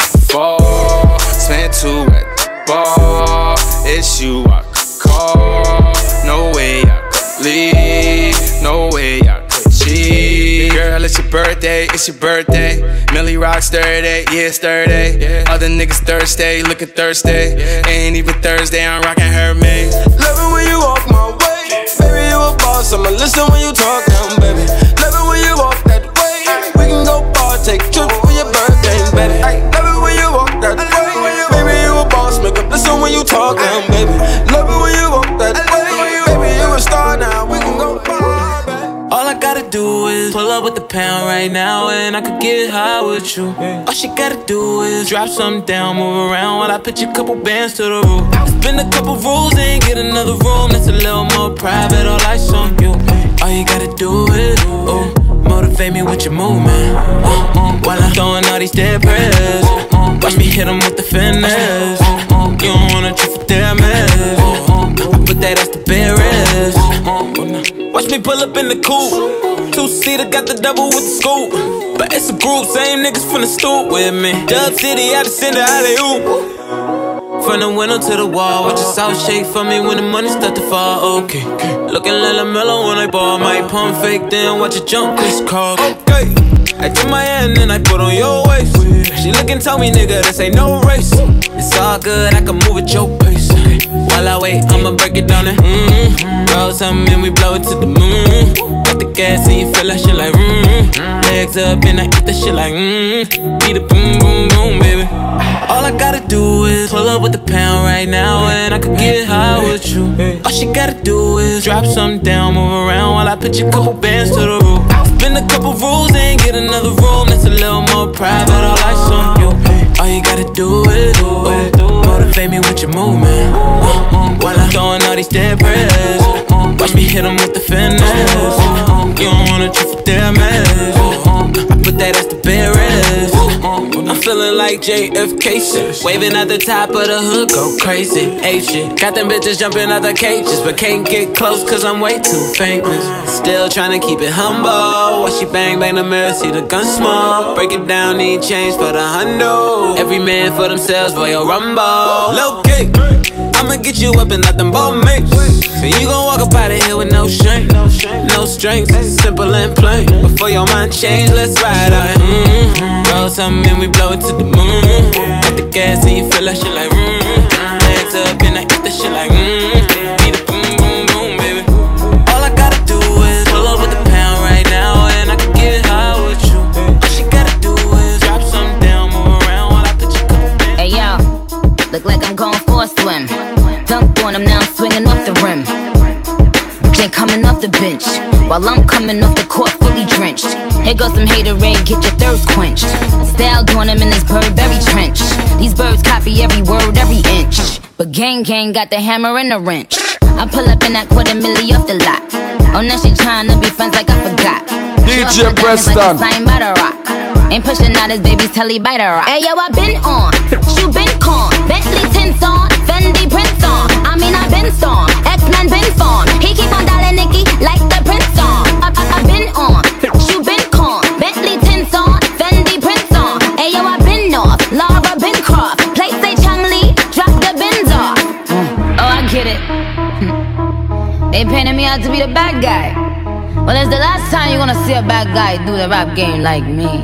afar. Spent two at the bar, it's you I could call. No way I could leave, no way I could cheat. Girl, it's your birthday, it's your birthday. Millie rocks Thursday, yeah, it's Thursday. Yeah. Other niggas Thursday, looking Thursday. Yeah. Ain't even Thursday, I'm rocking Hermes. Love it when you walk my way. Baby, you a boss, I'ma listen when you talk now, baby. Love it when you walk that way. We can go far, take trips for your birthday, baby. Love it when you walk that way. Baby, you a boss, make up listen when you talk now, baby. Love it when you walk that way. Baby, you a star now, we can go far, baby. All I gotta do is pull up with the pound right now, and I could get high with you. All she gotta do is drop something down, move around while I pitch a couple bands to the roof. Spin a couple rules and get another room that's a little more private. All eyes on you. All you gotta do is ooh, motivate me with your movement. Uh, uh, while I'm throwing all these dead prayers. Uh, watch me hit 'em with the finesse. Uh, uh, you don't wanna trip for damage. Uh, uh, I put that as the barriers. Watch me pull up in the coupe. Two-seater got the double with the scoop. But it's a group, same niggas from the stoop with me. Dub City, I just send it how they oop. From the window to the wall, watch the south shake for me when the money start to fall, okay. Looking like a mellow when I ball, might pump fake, then watch it jump crisscross, okay. I take my hand and I put on your waist. She looking tell me, nigga, this ain't no race. It's all good, I can move at your pace. While I wait, I'ma break it down and mm-hmm. Roll something and we blow it to the moon. Got the gas and you feel that shit like mm-hmm. Legs up and I eat that shit like mm-hmm. Beat it boom, boom, boom, baby. All I gotta do is pull up with the pound right now, and I could get high with you. All she gotta do is drop something down, move around while I pitch a couple bands to the roof. Spin a couple rules and get another room that's a little more private. All eyes on you. All you gotta do is ooh, motivate me with your movement. Uh, uh, while I'm throwing all these dead prayers. Uh, watch me hit 'em with the finesse. Uh, you don't wanna trip for damage. Uh, I put that as the barriers. I'm feeling like J F K shit. Waving at the top of the hood, go crazy. Ape shit. Got them bitches jumping out the cages, but can't get close cause I'm way too famous. Still trying to keep it humble. Watch she bang bang the mirror, see the gun smoke. Break it down, need change for the hundo. Every man for themselves, Royal Rumble. Low kick, I'ma get you up and nothing but mix. So you gon' walk up out of here with no shame, no strength, simple and plain. Before your mind change, let's ride out. Mm-hmm. Roll something and we blow it to the moon. Got the gas and you feel that shit like mm-hmm. Legs up and I eat that shit like mm-hmm. Beat it boom, boom, boom, baby. All I gotta do is pull up with the pound right now, and I can get high with you. All she gotta do is drop something down, move around while I put you couple bands. Hey yo, look like I'm going for a swim. Dunk on him, now I'm swinging off the rim. Ain't coming off the bench while I'm coming off the court fully drenched. Here goes some haterade, get your thirst quenched. Style doing him in this Burberry trench. These birds copy every word, every inch. But gang gang got the hammer and the wrench. I pull up in that quarter milli off the lot. Oh, now she tryna be friends like I forgot. D J Preston. Like by the rock. Ain't pushing out his baby's telly by the rock. Hey yo, I been on, you been con. Bentley tints on, Fendi prints on. I mean I been storm, X-Men been form. He keep on dialing Nicky like the prince on. I, I, I been on, you been con. Bentley tints on, Fendi prints on. Hey yo, I been off, Laura been croft. Play say Chung Lee, drop the bins off. Oh, I get it. They painted me out to be the bad guy. Well, it's the last time you're gonna see a bad guy do the rap game like me.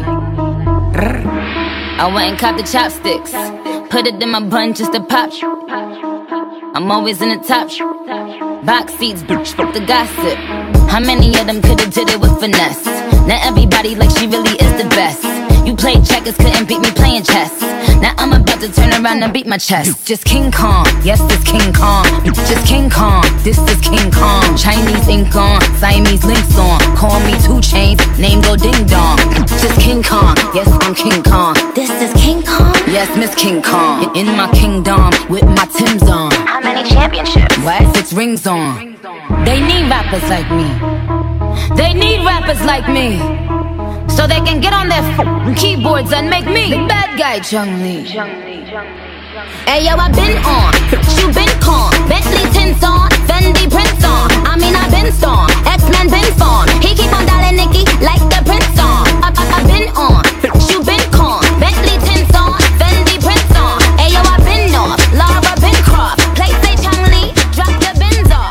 I went and copped the chopsticks, put it in my bun just to pop. I'm always in the top. Box seats, bitch, fuck the gossip. How many of them could've did it with finesse? Not everybody like she really is the best. You played checkers, couldn't beat me playing chess. Now I'm about to turn around and beat my chest. Just King Kong, yes, this King Kong. Just King Kong, this is King Kong. Chinese ink on, Siamese links on. Call me two Chainz, name go ding dong. Just King Kong, yes, I'm King Kong. This is King Kong? Yes, Miss King Kong. In my kingdom, with my Timbs on. How many championships? What? Six rings on. They need rappers like me. They need rappers like me. So they can get on their f- keyboards and make me the bad guy, Chung-Li. Hey yo, I been on, you been con, Bentley tints on, Fendi prints on. I mean I been storm, X-Men been fawn. He keep on dialing Nicki like the Prince on. I, I, I been on, you been con, Bentley tints on, Fendi prints on. Hey yo, I been off, Laura been crossed. Play say Chung-Li, drop the bins off.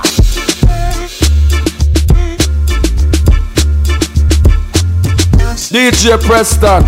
D J Preston.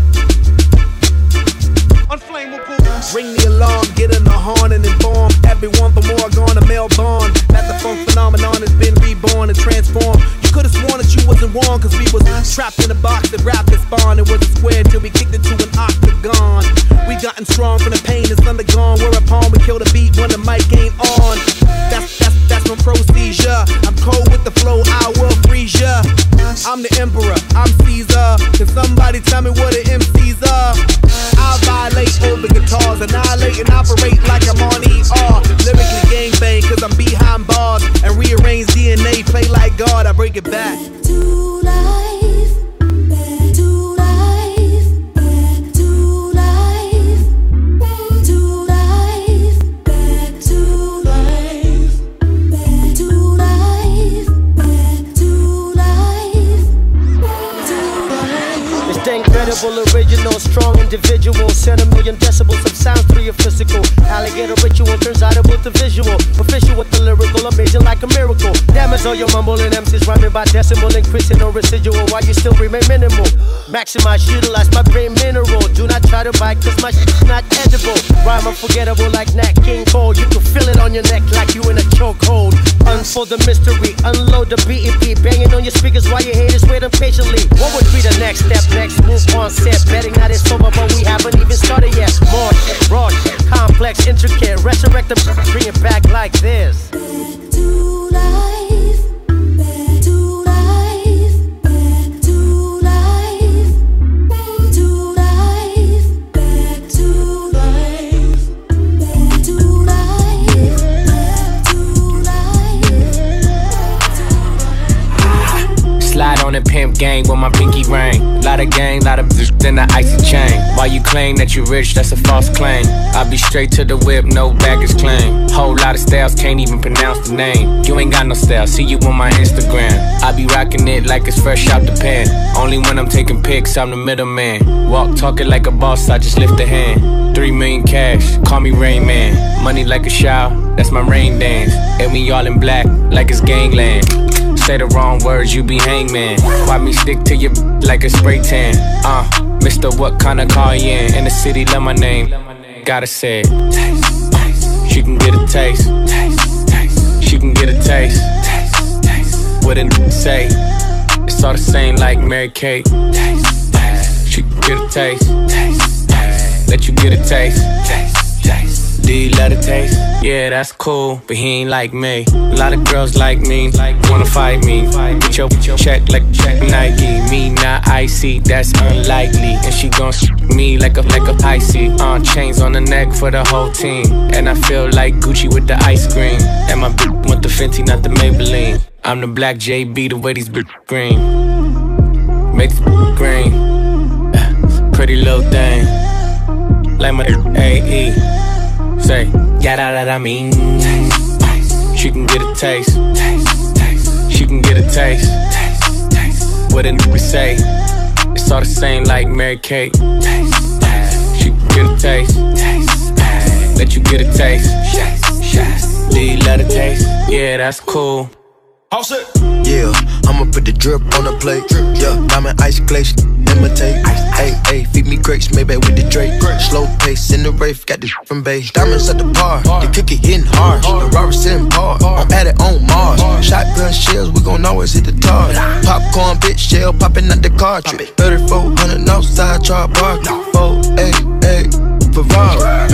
Ring the alarm, get in the horn and inform everyone for more gonna Melbourne. That the funk phenomenon has been reborn and transformed. You could've sworn that you wasn't warm, cause we was trapped in a box that wrapped and spawned. It was a square till we kicked it to an octagon. We gotten strong from the pain that's undergone. Whereupon we killed the beat when the mic ain't on. That's, that's, that's no procedure. I'm cold with the flow, I will freeze ya. I'm the emperor, I'm Caesar. Can somebody tell me what an M C's are? I'll violate over guitars, annihilate and operate like I'm on E R. Lyrically gangbang, cause I'm behind bars. And rearrange D N A, play like God, I break it back. To life, back to life, back to life, back to life, back to life, back to life, back to life, back to life. It's the incredible, original, strong individual. Send a million decibels of sound through your physical. Alligator ritual turns audible to visual. Official with the lyrical, amazing like a miracle. Damage all your mumbling M Cs rhyming by decimal, increasing no residual while you still remain minimal. Maximize, utilize my brain mineral. Do not try to bite cause my shit's not edible. Rhyme unforgettable like Nat King Cole. You can feel it on your neck like you in a chokehold. Unfold the mystery, unload the B E P. Banging on your speakers while your haters wait impatiently. What would be the next step? Next move on set. Betting that it's over but we haven't even started yet. More shit, raw shit, complex, intricate. Resurrect the bring it back like this. Back to life, back to life, back to life, back to life, back to life, back to life, back to life. Slide on the pimp gang with my pinky ring. Lot of gang, lot of bitch, then the icy chain. While you claim that you rich, that's a false claim. I be straight to the whip, no baggage claim. Whole lot of styles, can't even pronounce the name. You ain't got no style, see you on my Instagram. I be rocking it like it's fresh out the pen. Only when I'm taking pics, I'm the middleman. Walk talking like a boss, I just lift a hand. Three million cash, call me Rain Man. Money like a shower, that's my rain dance. And we all in black, like it's gangland. Say the wrong words, you be hangman. Why me stick to your like a spray tan? Uh, Mister What kind of car you in? In the city, love my name. Gotta say it. Taste, taste. She can get a taste. Taste, taste. She can get a taste. Taste, taste. What did it say? It's all the same like Mary Kate. Taste, taste. She can get a taste. Taste, taste. Let you get a taste. Taste, taste. Do you let it taste? Yeah, that's cool, but he ain't like me. A lot of girls like me, wanna fight me. Get your check like check Nike. Me not icy, that's unlikely. And she gon' sh me like a like a icy. Uh, chains on the neck for the whole team. And I feel like Gucci with the ice cream. And my bitch want the Fenty, not the Maybelline. I'm the black J B, the way these bitch green. Make this green. Uh, pretty little thing. Like my A E. Say, yeah, that, that I mean. Taste, taste. She can get a taste. Taste, taste. She can get a taste. Taste, taste. What a nigga say? It's all the same like Mary Kate. Taste, taste. She can get a taste. Taste, taste. Let you get a taste. Taste, taste. Do you let it taste? Yeah, that's cool. All set. Yeah, I'ma put the drip on the plate. Yeah, diamond ice glaze, imitate. Hey, hey, feed me grapes, maybe with the Drake. Slow pace in the rave, got this from base. Diamonds at the bar, the cookie hitting hard. The Robert sitting par, I'm at it on Mars. Shotgun shells, we gon' always hit the target. Popcorn, bitch, shell popping out the cartridge. thirty-four hundred outside, try parking. Oh, hey, hey. For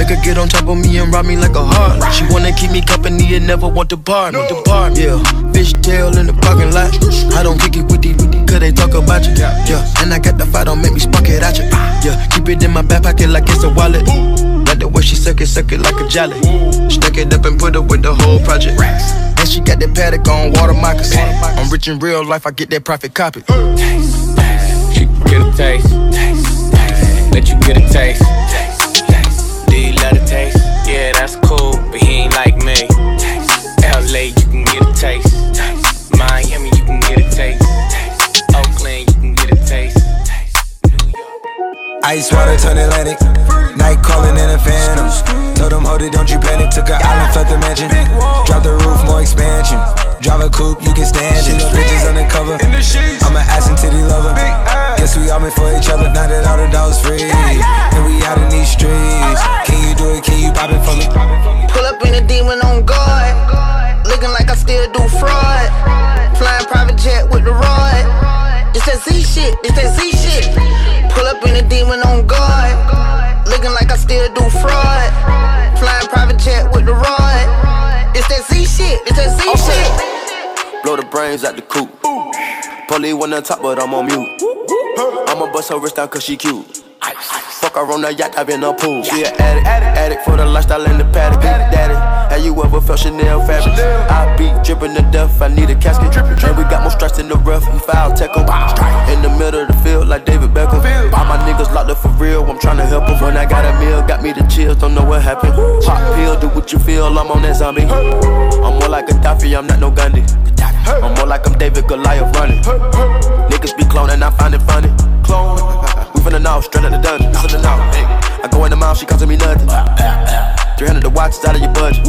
Make her get on top of me and ride me like a heart. She wanna keep me company and never want to part. Want to part. Yeah, fish tail in the parking lot. I don't kick it with these, cause they talk about you. Yeah, and I got the fight, don't make me spark it at you. Yeah, keep it in my back pocket like it's a wallet. Like the way she suck it, suck it like a jelly. Stuck it up and put up with the whole project. And she got that paddock on water moccasins. I'm rich in real life, I get that profit copy. Taste, taste. She can get a taste. Taste, taste. Let you get a taste. Taste, taste. Do you love the taste? Yeah, that's cool, but he ain't like me. Taste. L A, you can get a taste. Taste. Miami, you can get a taste. Taste. Oakland, you can get a taste. Ice water turn Atlantic. Night calling in a phantom. Told them, hold it, don't you panic. Took an island, left the mansion. Drop the roof, more expansion. Drive a coupe, you can stand it. Bridges undercover. I'm an ass and titty lover. Guess we all meant for each other. Now that all the dogs free, and we out in these streets. Can you do it? Can you pop it for me? Pull up in a demon on guard. Looking like I still do fraud. Flying private jet with the rod. It's that Z shit, it's that Z shit. Pull up in a demon on guard. Looking like I still do fraud. Flying private jet with the rod. It's that Z shit, it's that Z shit. Blow the brains out the coop. Polly one on top, but I'm on mute. I'ma bust her wrist down cause she cute. Fuck her on the yacht, I've been a pool. She an addict, addict for the lifestyle in the paddock. Daddy, have you ever felt Chanel fabric? I be dripping to death, I need a casket. And we got more strikes in the rough, we foul tech em. In the middle of the field like David Beckham. All my niggas locked up for real, I'm tryna help them. When I got a meal, got me the chills, don't know what happened. Pop pill, do what you feel, I'm on that zombie. I'm more like Gaddafi, I'm not no Gandhi. I'm more like I'm David Goliath running. Niggas be cloning, I find it funny. Clone, we finna know, straight out the dungeon. I go in the mouth, she costing me nothing. three hundred the watch, it's out of your budget.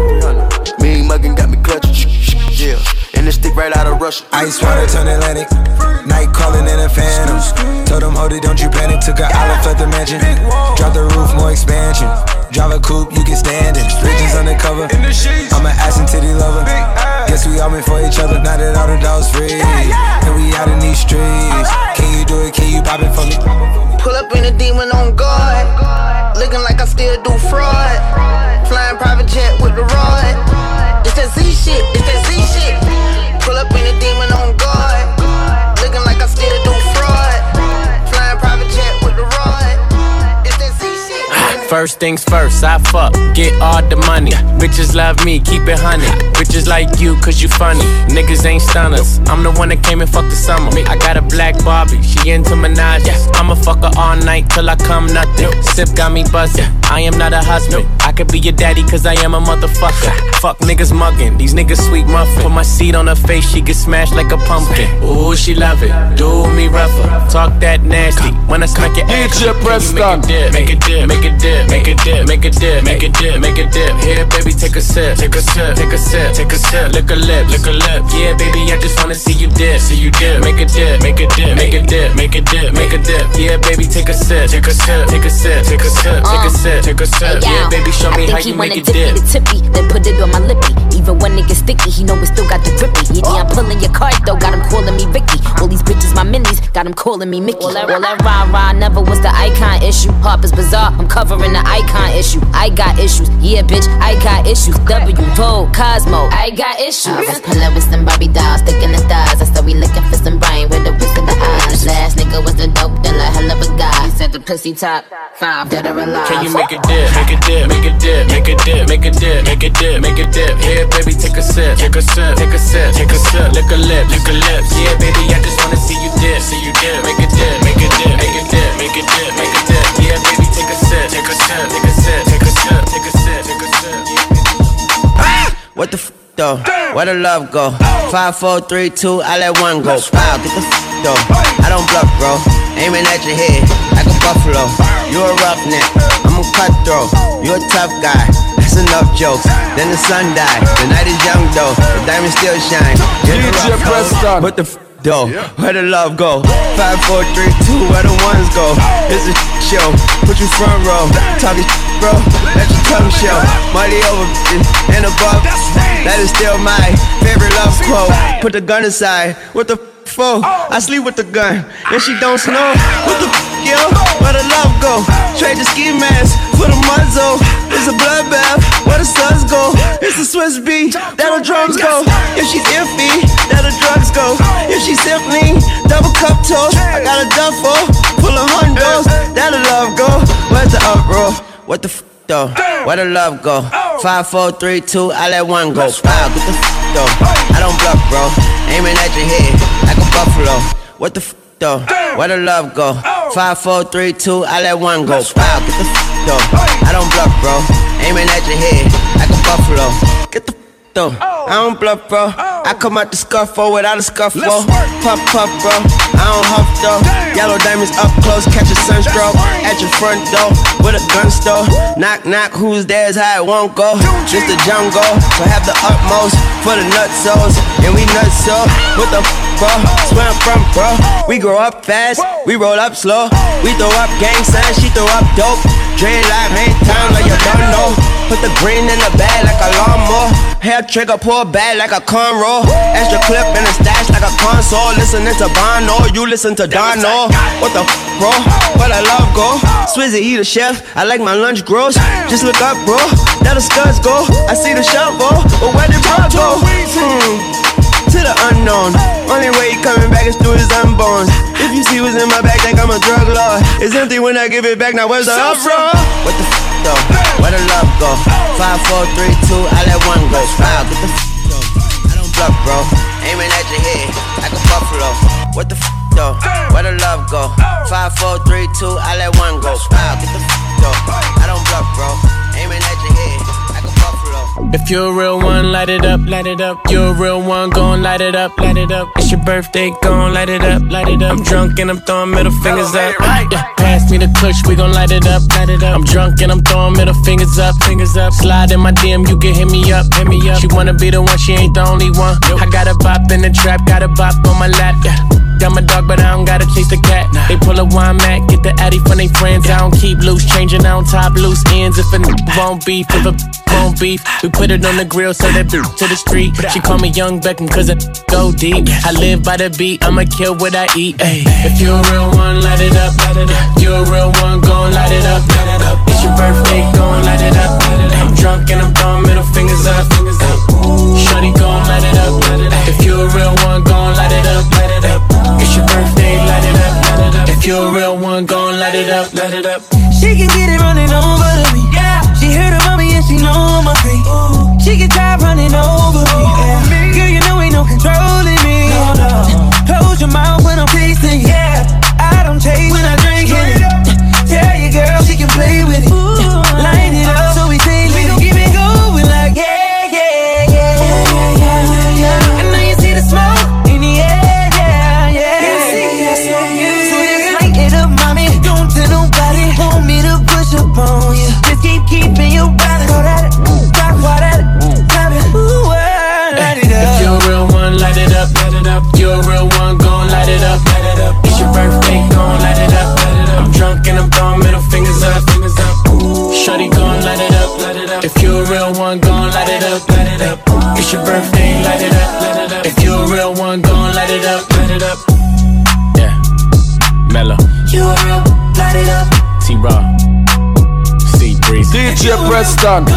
Mean muggin' got me clutching. Yeah, and this stick right out of Russia. Ice water turn Atlantic. Night calling in a phantom. Told them, hold it, don't you panic. Took an island, left the mansion. Drop the roof, more expansion. Drive a coupe, you can stand it. Bridges undercover. I'm an ass and titty lover. Guess we all meant for each other. Now that all the dogs free, and we out in these streets. Can you do it? Can you pop it for me? Pull up in a demon on guard. Looking like I still do fraud. Flying private jet with the rod. It's that Z shit, it's that Z shit. Pull up in a demon on guard. Looking like I still do fraud. Flying private jet with the rod. It's that Z shit. First things first, I fuck, get all the money. Bitches love me, keep it honey. Bitches like you, cause you funny. Niggas ain't stunners. I'm the one that came and fucked the summer. I got a black Barbie, she into Minaj. I'ma fuck her all night till I come nothing. Sip got me buzzing, I am not a husband. I could be your daddy cause I am a motherfucker. Fuck niggas mugging, these niggas sweet muffin. Put my seed on her face, she get smashed like a pumpkin. Ooh, she love it, do me rougher. Talk that nasty, when I smack your ass. D J Preston, make it dip, make it dip, make it dip, make it dip, make it dip, make it dip. Here, baby, take a sip, take a sip, take a sip, take a sip. Lick a lip, lick a lip. Yeah, baby, I just wanna see you dip, see you dip. Make it dip, make it dip, make it dip, make it dip, make it dip. Yeah, baby, take a sip, take a sip, take a sip, take a sip, take a sip, take a sip. Yeah, baby, show me how you make it dip. The tippy, then put it on my lippy. Even when niggas sticky, he know we still got the drippy. Yeah, yeah, I'm pulling your card though, got him calling me Vicky. All these bitches my minis, got him calling me Mickey. All that, all that rah rah never was the icon issue. Harper's Bazaar, I'm covering the icon issue. I got issues, yeah, bitch, I got issues. W, Vogue, Cosmo, I got issues. I was pulling with some Barbie dolls, sticking the stars. I said we looking for some brain with the whisk of the eyes. Last nigga was the dope dealer, hell of a guy. He said the pussy top five, dead or alive. Can you make it dip, make it dip, make it dip, make it dip, make it dip, make it dip, make it dip. Here, baby, take a sip, take a sip, take a sip, take a sip. Lick a lip, lick a lips. Yeah, baby, I just wanna see you dip, see you dip. Make it dip, make it dip, make it dip, make it dip, make it dip. Yeah, baby, take a sip, take a sip, take a sip, take a sip, take a sip, take a sip. What the f though? Where the love go? Five, four, three, two, I let one go. Wow, get the f though. I don't bluff, bro. Aiming at your head like a buffalo. You a roughneck, I'm a cutthroat. You a tough guy. That's enough jokes. Then the sun died. The night is young though. The diamonds still shine. D J Preston. What the f though? Where the love go? Five, four, three, two, where the ones go? It's a show. Put you front row. Talking bro. Let your tongue show. Money over and above. That is still my favorite love quote. Put the gun aside. What the f for? I sleep with the gun. And she don't snow. What the f, yo? Where the love go? Trade the ski mask for the muzzle. It's a bloodbath, where the suns go. It's the Swiss beat, that the drums go. If she's iffy, that the drugs go. If she's simply double cup toast, I got a duffel full of hundos, that the love go. Where's the uproar? What the f though? Where the love go? Five, four, three, two, I let one go. Wow, get the f though. I don't bluff, bro. Aiming at your head like a buffalo. What the f though? Where the love go? Five, four, three, two, I let one go. Wow, get the f though. I don't bluff, bro. Aiming at your head like a buffalo. Get the f though. I don't bluff, bro. I come out the scuffle without a scuffle. Puff, puff, bro. I don't huff, though. Yellow diamonds up close, catch a sunstroke. At your front door with a gun store. Knock, knock, who's there is how it won't go. Just the jungle, so have the utmost for the nutsos. And we nutso. What the f, bro? Where I'm from, bro. We grow up fast, we roll up slow. We throw up gang signs, she throw up dope. Dreadlock, hang time like you don't know. Put the green in the bag like a lawnmower. Hair trigger, pull back like a cornrow. Extra clip in the stash like a console. Listening to Bono, you listen to Dono. What the f, bro? Where the love go? Swizzy, he the chef, I like my lunch gross. Just look up, bro, there the scuds go. I see the shovel, but where did bro go? Hmm. To the unknown, only way he coming back is through his unborn. If you see what's in my bag, think I'm a drug lord. It's empty when I give it back, now where's the up, bro? What the f though? Where the love go? Five, four, three, two, I let one go. Wow, get the f though. I don't bluff, bro. Aiming at your head like a buffalo. What the f though? Where the love go? Five, four, three, two, I let one go. Wow, get the f though. I don't bluff, bro. Aiming at your head like a buffalo. If you're a real one, light it up, light it up. You're a real one, gon' light it up, light it up. It's your birthday, gon' light it up, light it up. I'm drunk and I'm throwing middle fingers up. Yeah, pass me the kush, we gon' light it up, light it up. I'm drunk and I'm throwing middle fingers up, fingers up. Slide in my D M, you can hit me up, hit me up. She wanna be the one, she ain't the only one. I got a bop in the trap, got a bop on my lap, yeah. Got my dog, but I don't gotta chase the cat. They pull a wine mat, get the addy from they friends. I don't keep loose, changing on top loose ends. If a n won't beef, if a won't beef, we put it on the grill, so that to the street. She call me Young Beckham, cause I go deep. I live by the beat, I'ma kill what I eat. Ay. If you're a real one, light it up, light it up. You're a real one, gon' light it up, light it up. It's your birthday, gon' light it up, light it up. I'm drunk and I'm throwing middle fingers up, fingers up. Shorty gon' light it up, light it up. If you're a real one, gon' light it up, light it up. It's your birthday, light it up, light it up. If you're a real one, gon' light it up, light it up. She can get it running over me. Yeah. She heard of mommy and she know my free. Ooh. She get tired running over me. Yeah. Girl, you know ain't no controlling me. No, no. Close your mouth when I'm tasting. Yeah. I don't chase when I drink it. Tell your girl she can play with it. Ooh. Light it up so we say we gon' keep it going like yeah, yeah, yeah, yeah, yeah, yeah. I know you see the smoke in the air. On you. Just keep keeping your body. Go that, rock what that, tell me ooh, light it up. If you're a real one, light it up, light it up. You're a real one, gon' light it up, light it up. It's your birthday, gon' light it up, light it up. I'm drunk and I'm throwing middle fingers up, fingers up. Shorty gon' light it up, light it up. If you're a real one, gon' light it up, light it up. It's your birthday, light it up, light it up. If you're a real one, gon' light it up, light it up. Yeah, Mellow. You a real, light it up. T-Raw. D J Preston.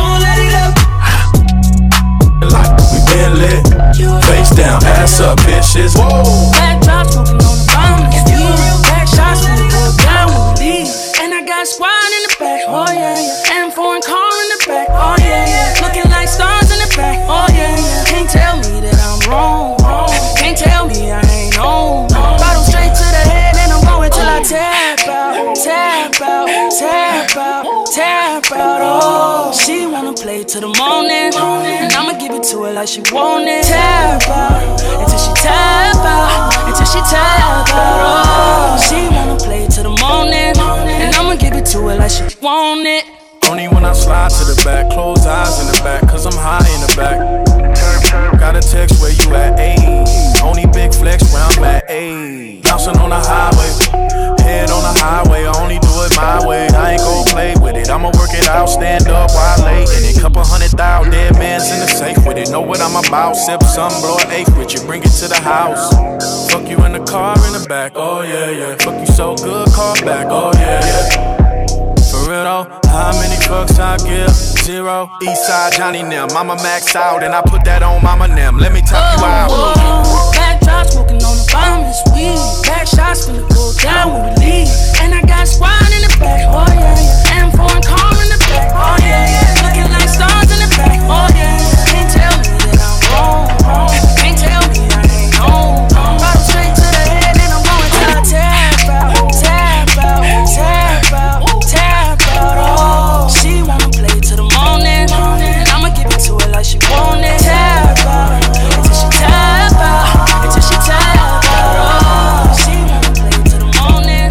We been lit, face down, ass up, bitches. Back drops, smoking on the bottom of the speed. Back shots, when we go down, we leave. And I got squad in the back, oh yeah, yeah. And foreign car in the back, oh yeah, yeah. Looking like stars in the back, oh yeah, yeah. Can't tell me that I'm wrong, wrong. Can't tell me I ain't on. Bottle straight to the head, and I'm going till I tap out, tap out, tap out, tap out. Oh, she wanna play to the morning, and I'ma give it to her like she want it. Tap out until she tap out, until she tap out. Oh, she wanna play to the morning, and I'ma give it to her like she want it. Only when I slide to the back, close eyes in the back, cause I'm high in the back. Got a text where you at, ayy. Only big flex where I'm at, ayy. Bouncing on the highway, head on the highway, I only do it my way. I ain't gon' play with it, I'ma work it out, stand up while late in it. Couple hundred thousand, dead man's in the safe with it. Know what I'm about, sip some, blow an eighth with you, bring it to the house. Fuck you in the car in the back, oh yeah, yeah. Fuck you so good, call back, oh yeah, yeah. For real, weirdo. How many fucks I give? Zero. Eastside Johnny Nim. Mama maxed out and I put that on Mama Nim. Let me talk you out. Oh, backdrop smoking on the bomb this weed. Back shots finna go down when we leave. And I got squad in the back. Oh yeah, yeah. And foreign car in the back. Oh yeah, yeah. Looking like stars in the back. Oh yeah. Can't tell me that I'm wrong, wrong. Can't tell me I ain't home. Bottle straight to the head and I'm going to tap out, tap out, tap out, tap out. Oh, she wanna play to the morning, and I'ma give it to her like she want it. Tap out until she tap out, until she tap out. Oh, she wanna play to the morning.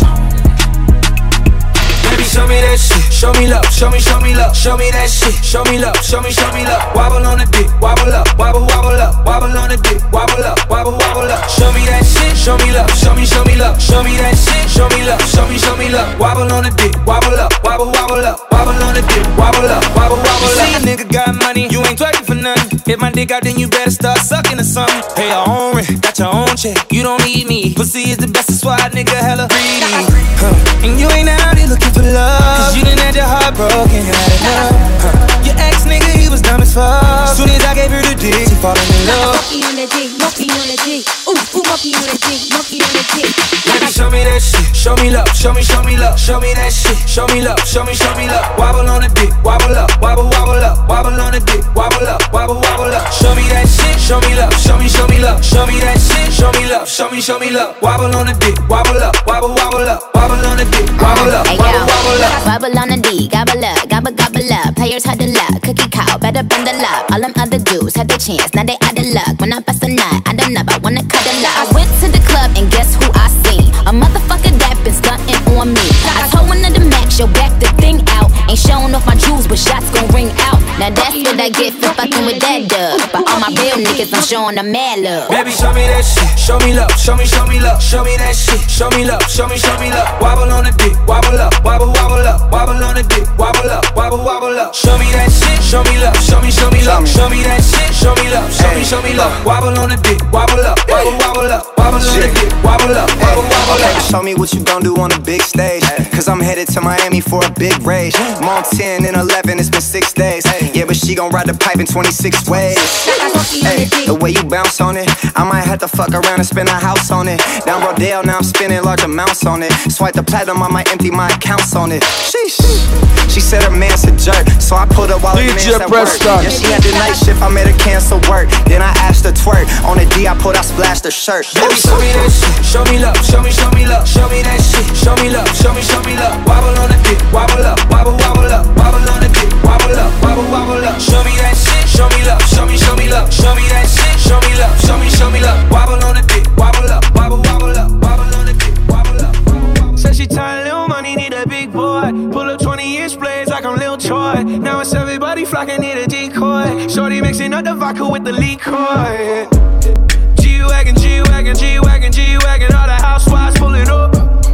Baby, show me that shit. Show me love, show me, show me love, show me that shit. Show me love, show me, show me love. Wobble on the dick, wobble up, wobble, wobble up, wobble on the dick, wobble up, wobble, wobble up. Show me that shit, show me love, show me, show me love, show me that shit, show me love, show me, show me love. Wobble on the dick, wobble up, wobble, wobble up, wobble on the dick, wobble up, wobble, wobble up. You see a nigga got money, you ain't twerking for nothing. If my dick out, then you better start sucking or something. Pay your own rent, got your own check, you don't need me. Pussy is the best, that's why a nigga hella greedy. Huh. And you ain't out here looking for love, cause you done had your heart broken, you had enough. Huh. Your ex nigga, he was dumb as fuck. Soon as I gave her the dick, she falling in love. Monkey on the dick, monkey on the dick. Ooh, ooh, monkey on the dick, monkey on the dick. Baby, show me that shit, show me love, show me, show me love, show me that shit, show me love, show me, show me love. Wobble on the dick, wobble up, wobble, wobble up, wobble on the dick, wobble up, wobble, wobble up. Show me that shit, show me love, show me, show me love, show me that shit, show me love, show me, show me love. Wobble on the dick, wobble up, wobble, wobble up, wobble on the dick, wobble up, wobble, wobble up. Wobble on the D, gobble up, gobble, gobble up. Players had the luck, cookie cow, better bundle up. All them other dudes had their chance, now they out of luck. When I bust a nut, I don't know, I wanna cuddle up. I went to the club and guess who I seen? A motherfucker that been stunting on me. I told one of the max, yo, back the thing out. Ain't showing off my jewels, but shots gon' ring out. Now that's what I get for fucking with that dub. But all my real niggas, I'm showing them mad love. Baby, show me that shit, show me love, show me, show me love, show me that shit, show me love, show me, show me love. Wobble on the dick, wobble up, wobble, wobble up, wobble on the dick, wobble up, wobble, wobble up. Show me that shit, show me love, show me, show me love, show me that shit, show me love, show me, show me love. Wobble on the dick, wobble up, wobble, wobble up, wobble on the dick, wobble up, wobble, wobble up. Show me what you gon' do on a big stage, cause I'm headed to Miami for a big rage. I'm on ten and eleven, it's been six days. Yeah, but she gon' ride the pipe in twenty-six ways. Hey, the way you bounce on it, I might have to fuck around and spend a house on it. Down Rodale, now I'm spending large amounts on it. Swipe the platinum, I might empty my accounts on it. Sheesh. She said her man's a jerk, so I put her while her man's at work. Yeah, she had the night shift, I made her cancel work. Then I asked her twerk. On the D, I put, I splashed her shirt. Baby, show me that shit, show me love, show me, show me love, show me that shit, show me love, show me, show me love. Wobble on the dick, wobble up, wobble, wobble up, wobble on the dick, wobble up, wobble, wobble up. Show me that shit, show me love, show me, show me love, show me that shit, show me love, show me, show me love. Wobble on the dick, wobble up, wobble, wobble up, wobble on the dick, wobble up. Said she tired, little money, need a big boy. Pull up twenty inch blades like I'm Lil Troy. Now it's everybody flocking, need a decoy. Shorty mixing up the vodka with the liquor. G-Wagon, G-Wagon, G-Wagon, G-Wagon. All the housewives pulling up.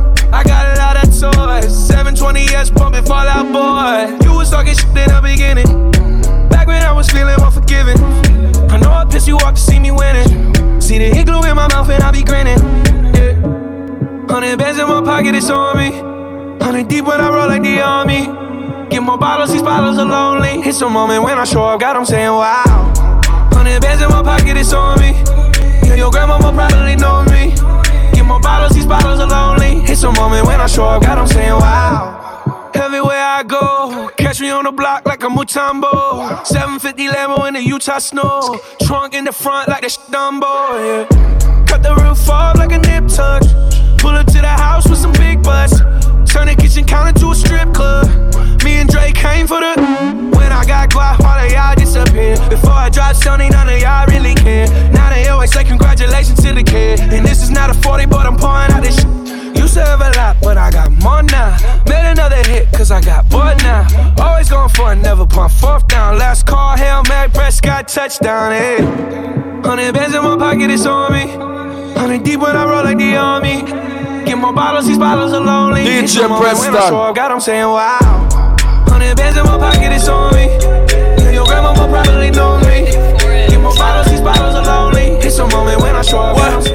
I got a lot of toys. seven twenty S pumping Fall Out Boy. You was talking shit in the beginning, back when I was feeling unforgiving. I know I pissed you off to see me winning. See the hit glue in my mouth and I be grinning. Yeah. Hundred bands in my pocket, it's on me. Hundred deep when I roll like the army. Get more bottles, these bottles are lonely. It's a moment when I show up, God, I'm saying wow. Hundred bands in my pocket, it's on me. Yeah, your grandmama probably know me. Get more bottles, these bottles are lonely. It's a moment when I show up, God, I'm saying wow. Everywhere I go, catch me on the block like a Mutombo. seven fifty Lambo in the Utah snow. Trunk in the front like the sh- Dumbo, yeah. Cut the roof off like a nip tuck. Pull up to the house with some big butts. Turn the kitchen counter to a strip club. Me and Drake came for the. When I got guap, all of y'all disappear. Before I dropped Sony, none of y'all really care. Now they always say congratulations to the kid. And this is not a forty, but I'm pouring out this shit. Used to have a lot, but I got more now. Made another hit, cause I got bored now. Always going for it, never pump fourth down. Last call, Hail Mary, Prescott, touchdown, hey. Hundred bands in my pocket, it's on me. Hundred deep when I roll like the army. Get more bottles, these bottles are lonely. D J Preston. God, I'm saying wow. Hundred bands in my pocket, it's on me. Yeah, your grandma will probably know me. Get more bottles, these bottles are lonely. It's a moment when I show up. What? I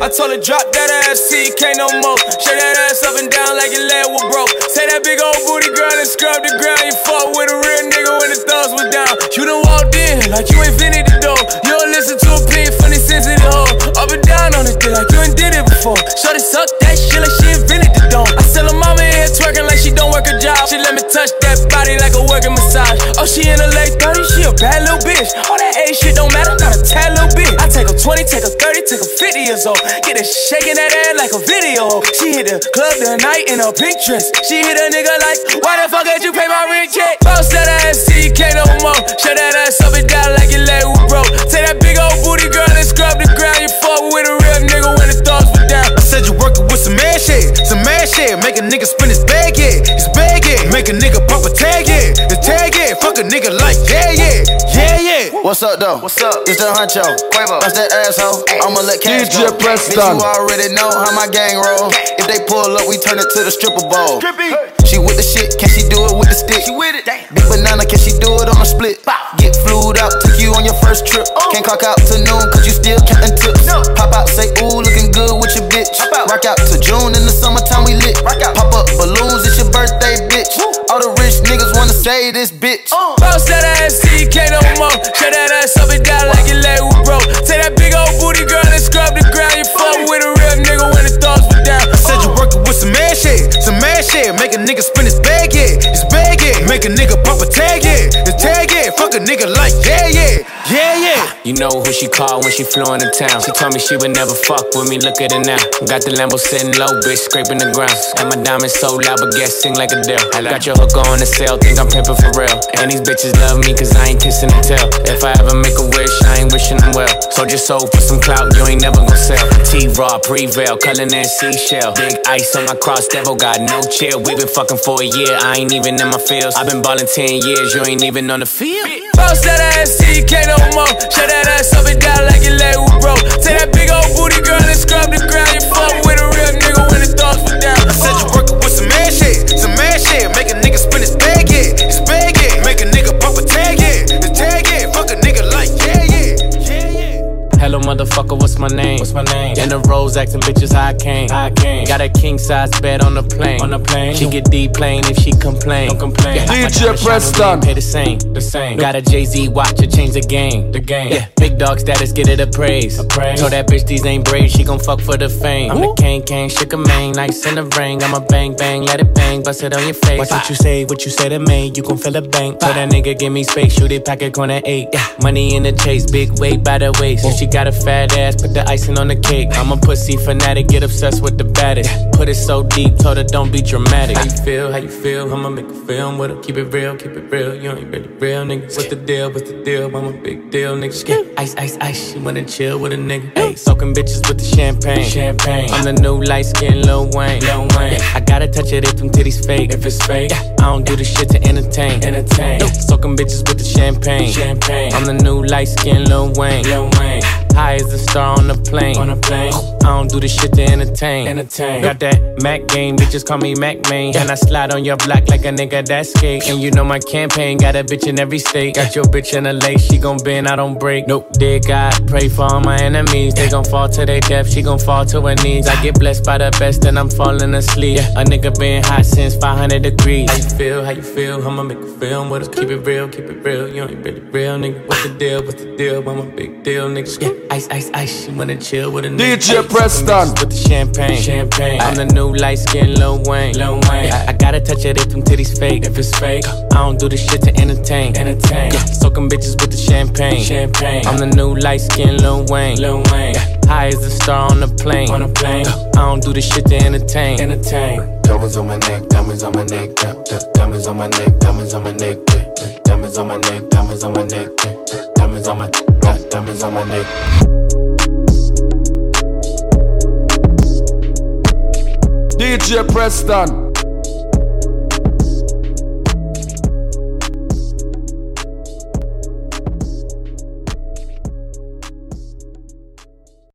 I told her drop that ass, see, can't no more. Shake that ass up and down like your leg was broke. Say that big old booty girl and scrub the ground. You fuck with a real nigga when the thugs was down. You done walked in like you invented the door. You don't listen to a pin from the sensitive hoe. Up and down on this dick like you ain't did it before. Shorty suck that shit like she invented the dome. I tell her mama in here twerking like she don't work a job. She let me touch that body like a working massage. Oh, she in her late thirties, she a bad little bitch. All that age shit don't matter, not a tad little bit. I take her twenty, take her thirty, take her fifty years old. Get her shaking that ass like a video. She hit the club tonight in her pink dress. She hit a nigga like, why the fuck did you pay my rent check? Bounce that ass, see, can't no more. Shut that ass up and down like your leg was broke. Take that big old booty girl and scrub the ground. You fuck with a real nigga when the thugs was down. I said you working with some mad shit, some mad shit. Make a nigga spin his bag, yeah, his bag, yeah. Make a nigga pop a tag, yeah, the tag, yeah. Fuck a nigga like, yeah, yeah, yeah, yeah. What's up, though? What's up? It's the Huncho. Quavo. That's that asshole. I'ma let cash D J go. Preston. Bitch, you already know how my gang roll. If they pull up, we turn it to the stripper bowl. She with the shit, can she do it with the stick? She with it. Big banana, can she do it on a split? Get flued out, took you on your first trip. Can't clock out to noon, cause you still counting tips. Pop out, say, ooh, looking good with your bitch. Rock out to June, in the summertime we lit. Pop up balloons, it's your birthday, bitch. All the rich niggas wanna say this bitch. Bounce that ass, see, can't no more. Shut that ass up and down like your leg was broke. Take that big old booty girl and scrub the ground. You fuck with a real nigga when the thugs was down. I said you working with some mad shit, some mad shit. Make a nigga spin his bag, yeah, his bag, yeah. Make a nigga pop a tag, yeah, the tag, yeah. Fuck a nigga like, yeah, yeah, yeah, yeah. You know who she called when she flew into town. She told me she would never fuck with me, look at her now. Got the Lambo sitting low, bitch, scraping the ground. And my diamonds so loud, but guess sing like Adele. I got your hook on the sale, think I'm pimping for real. And these bitches love me cause I ain't kissing and tell. If I ever make a wish, I ain't wishing them well. So just sold for some clout, you ain't never gon' sell. T-Raw, Prevail, Cullen and Seashell. Big ice on my cross, devil got no chill. We been fucking for a year, I ain't even in my feels. I been ballin' ten years, you ain't even on the field. Bounce that ass, see, can't no more. Shut that ass up and down like your leg was broke. Take that big old booty girl and scrub the ground. You fuck with a real nigga when the thugs was down. I said you working with some mad shit, some mad shit. Make a nigga spin his bag, yeah, his bag, yeah. Make a nigga pop a tag, yeah, the tag, yeah. Fuck a nigga like, yeah, yeah, yeah, yeah. Hello, motherfucker, what's my name? What's my name? In the roads, asking bitches how I came. How I came. Got a king size bed on the plane. On the plane. She get D plane if she complain. Don't complain. Yeah, D J Preston. Pay the same. The same. Got a Jay-Z watch to change the game. The game. Yeah. Big dog status, get it a praise. A praise. Told that bitch these ain't braids, she gon' fuck for the fame. I'm Ooh. the king, king, shook a mane, nice in the ring. I'm a bang, bang, let it bang, bust it on your face. Watch what you say, what you say to me, you gon' feel the bank. Tell that nigga give me space, shoot it, pack it, corner eight. Yeah. Money in the chase, big weight by the waist. If she got a fat ass, put the icing on the cake. I'm a pussy fanatic, get obsessed with the baddest. Put it so deep, told her don't be dramatic. How you feel, how you feel, I'ma make a film with her. Keep it real, keep it real, you ain't really real, nigga. What's the deal, what's the deal, I'm a big deal, nigga. Yeah. Ice, ice, ice, she wanna chill with a nigga. Hey, soaking bitches with the champagne. Champagne. I'm the new light skin Lil Wayne. Lil Wayne. Yeah. I gotta touch it if them titties fake. If it's fake, yeah. I don't do the shit to entertain. Entertain. Nope. Soaking bitches with the champagne. Champagne. I'm the new light skin Lil Wayne. Lil Wayne. High as a star on the plane. On a plane. I don't do the shit to entertain. Entertain. Got that Mac game, bitches call me Mac Main. And I slide on your block like a nigga that skate. And you know my campaign got a bitch in every state. Got your bitch in a lake, she gon' bend, I don't break. Nope. Dear God, pray for all my enemies. They gon' fall to their death, she gon' fall to her knees. I get blessed by the best and I'm falling asleep. A nigga been hot since five hundred degrees. How you feel, how you feel, I'ma make a film with us. Keep it real, keep it real, you ain't really real, nigga. What's the deal, what's the deal, I'm a big deal, nigga. Yeah. Ice, ice, ice, she wanna chill with a nigga. D J Preston. With the champagne. Champagne. I'm the new light skin Lil Wayne. Lil Wayne. I, I gotta touch it if them titties fake. If it's fake, I don't do the shit to entertain. Entertain. Yeah. Soaking bitches with the champagne. Champagne. I'm the new light skin Lil Wayne. Lil Wayne. Yeah. High as a star on the plane. On a plane. I don't do the shit to entertain. Entertain. Diamonds on my neck, diamonds on my neck, diamonds on my neck, diamonds on my neck, diamonds on my neck, diamonds on my neck, diamonds on my, diamonds on my neck. D J Preston.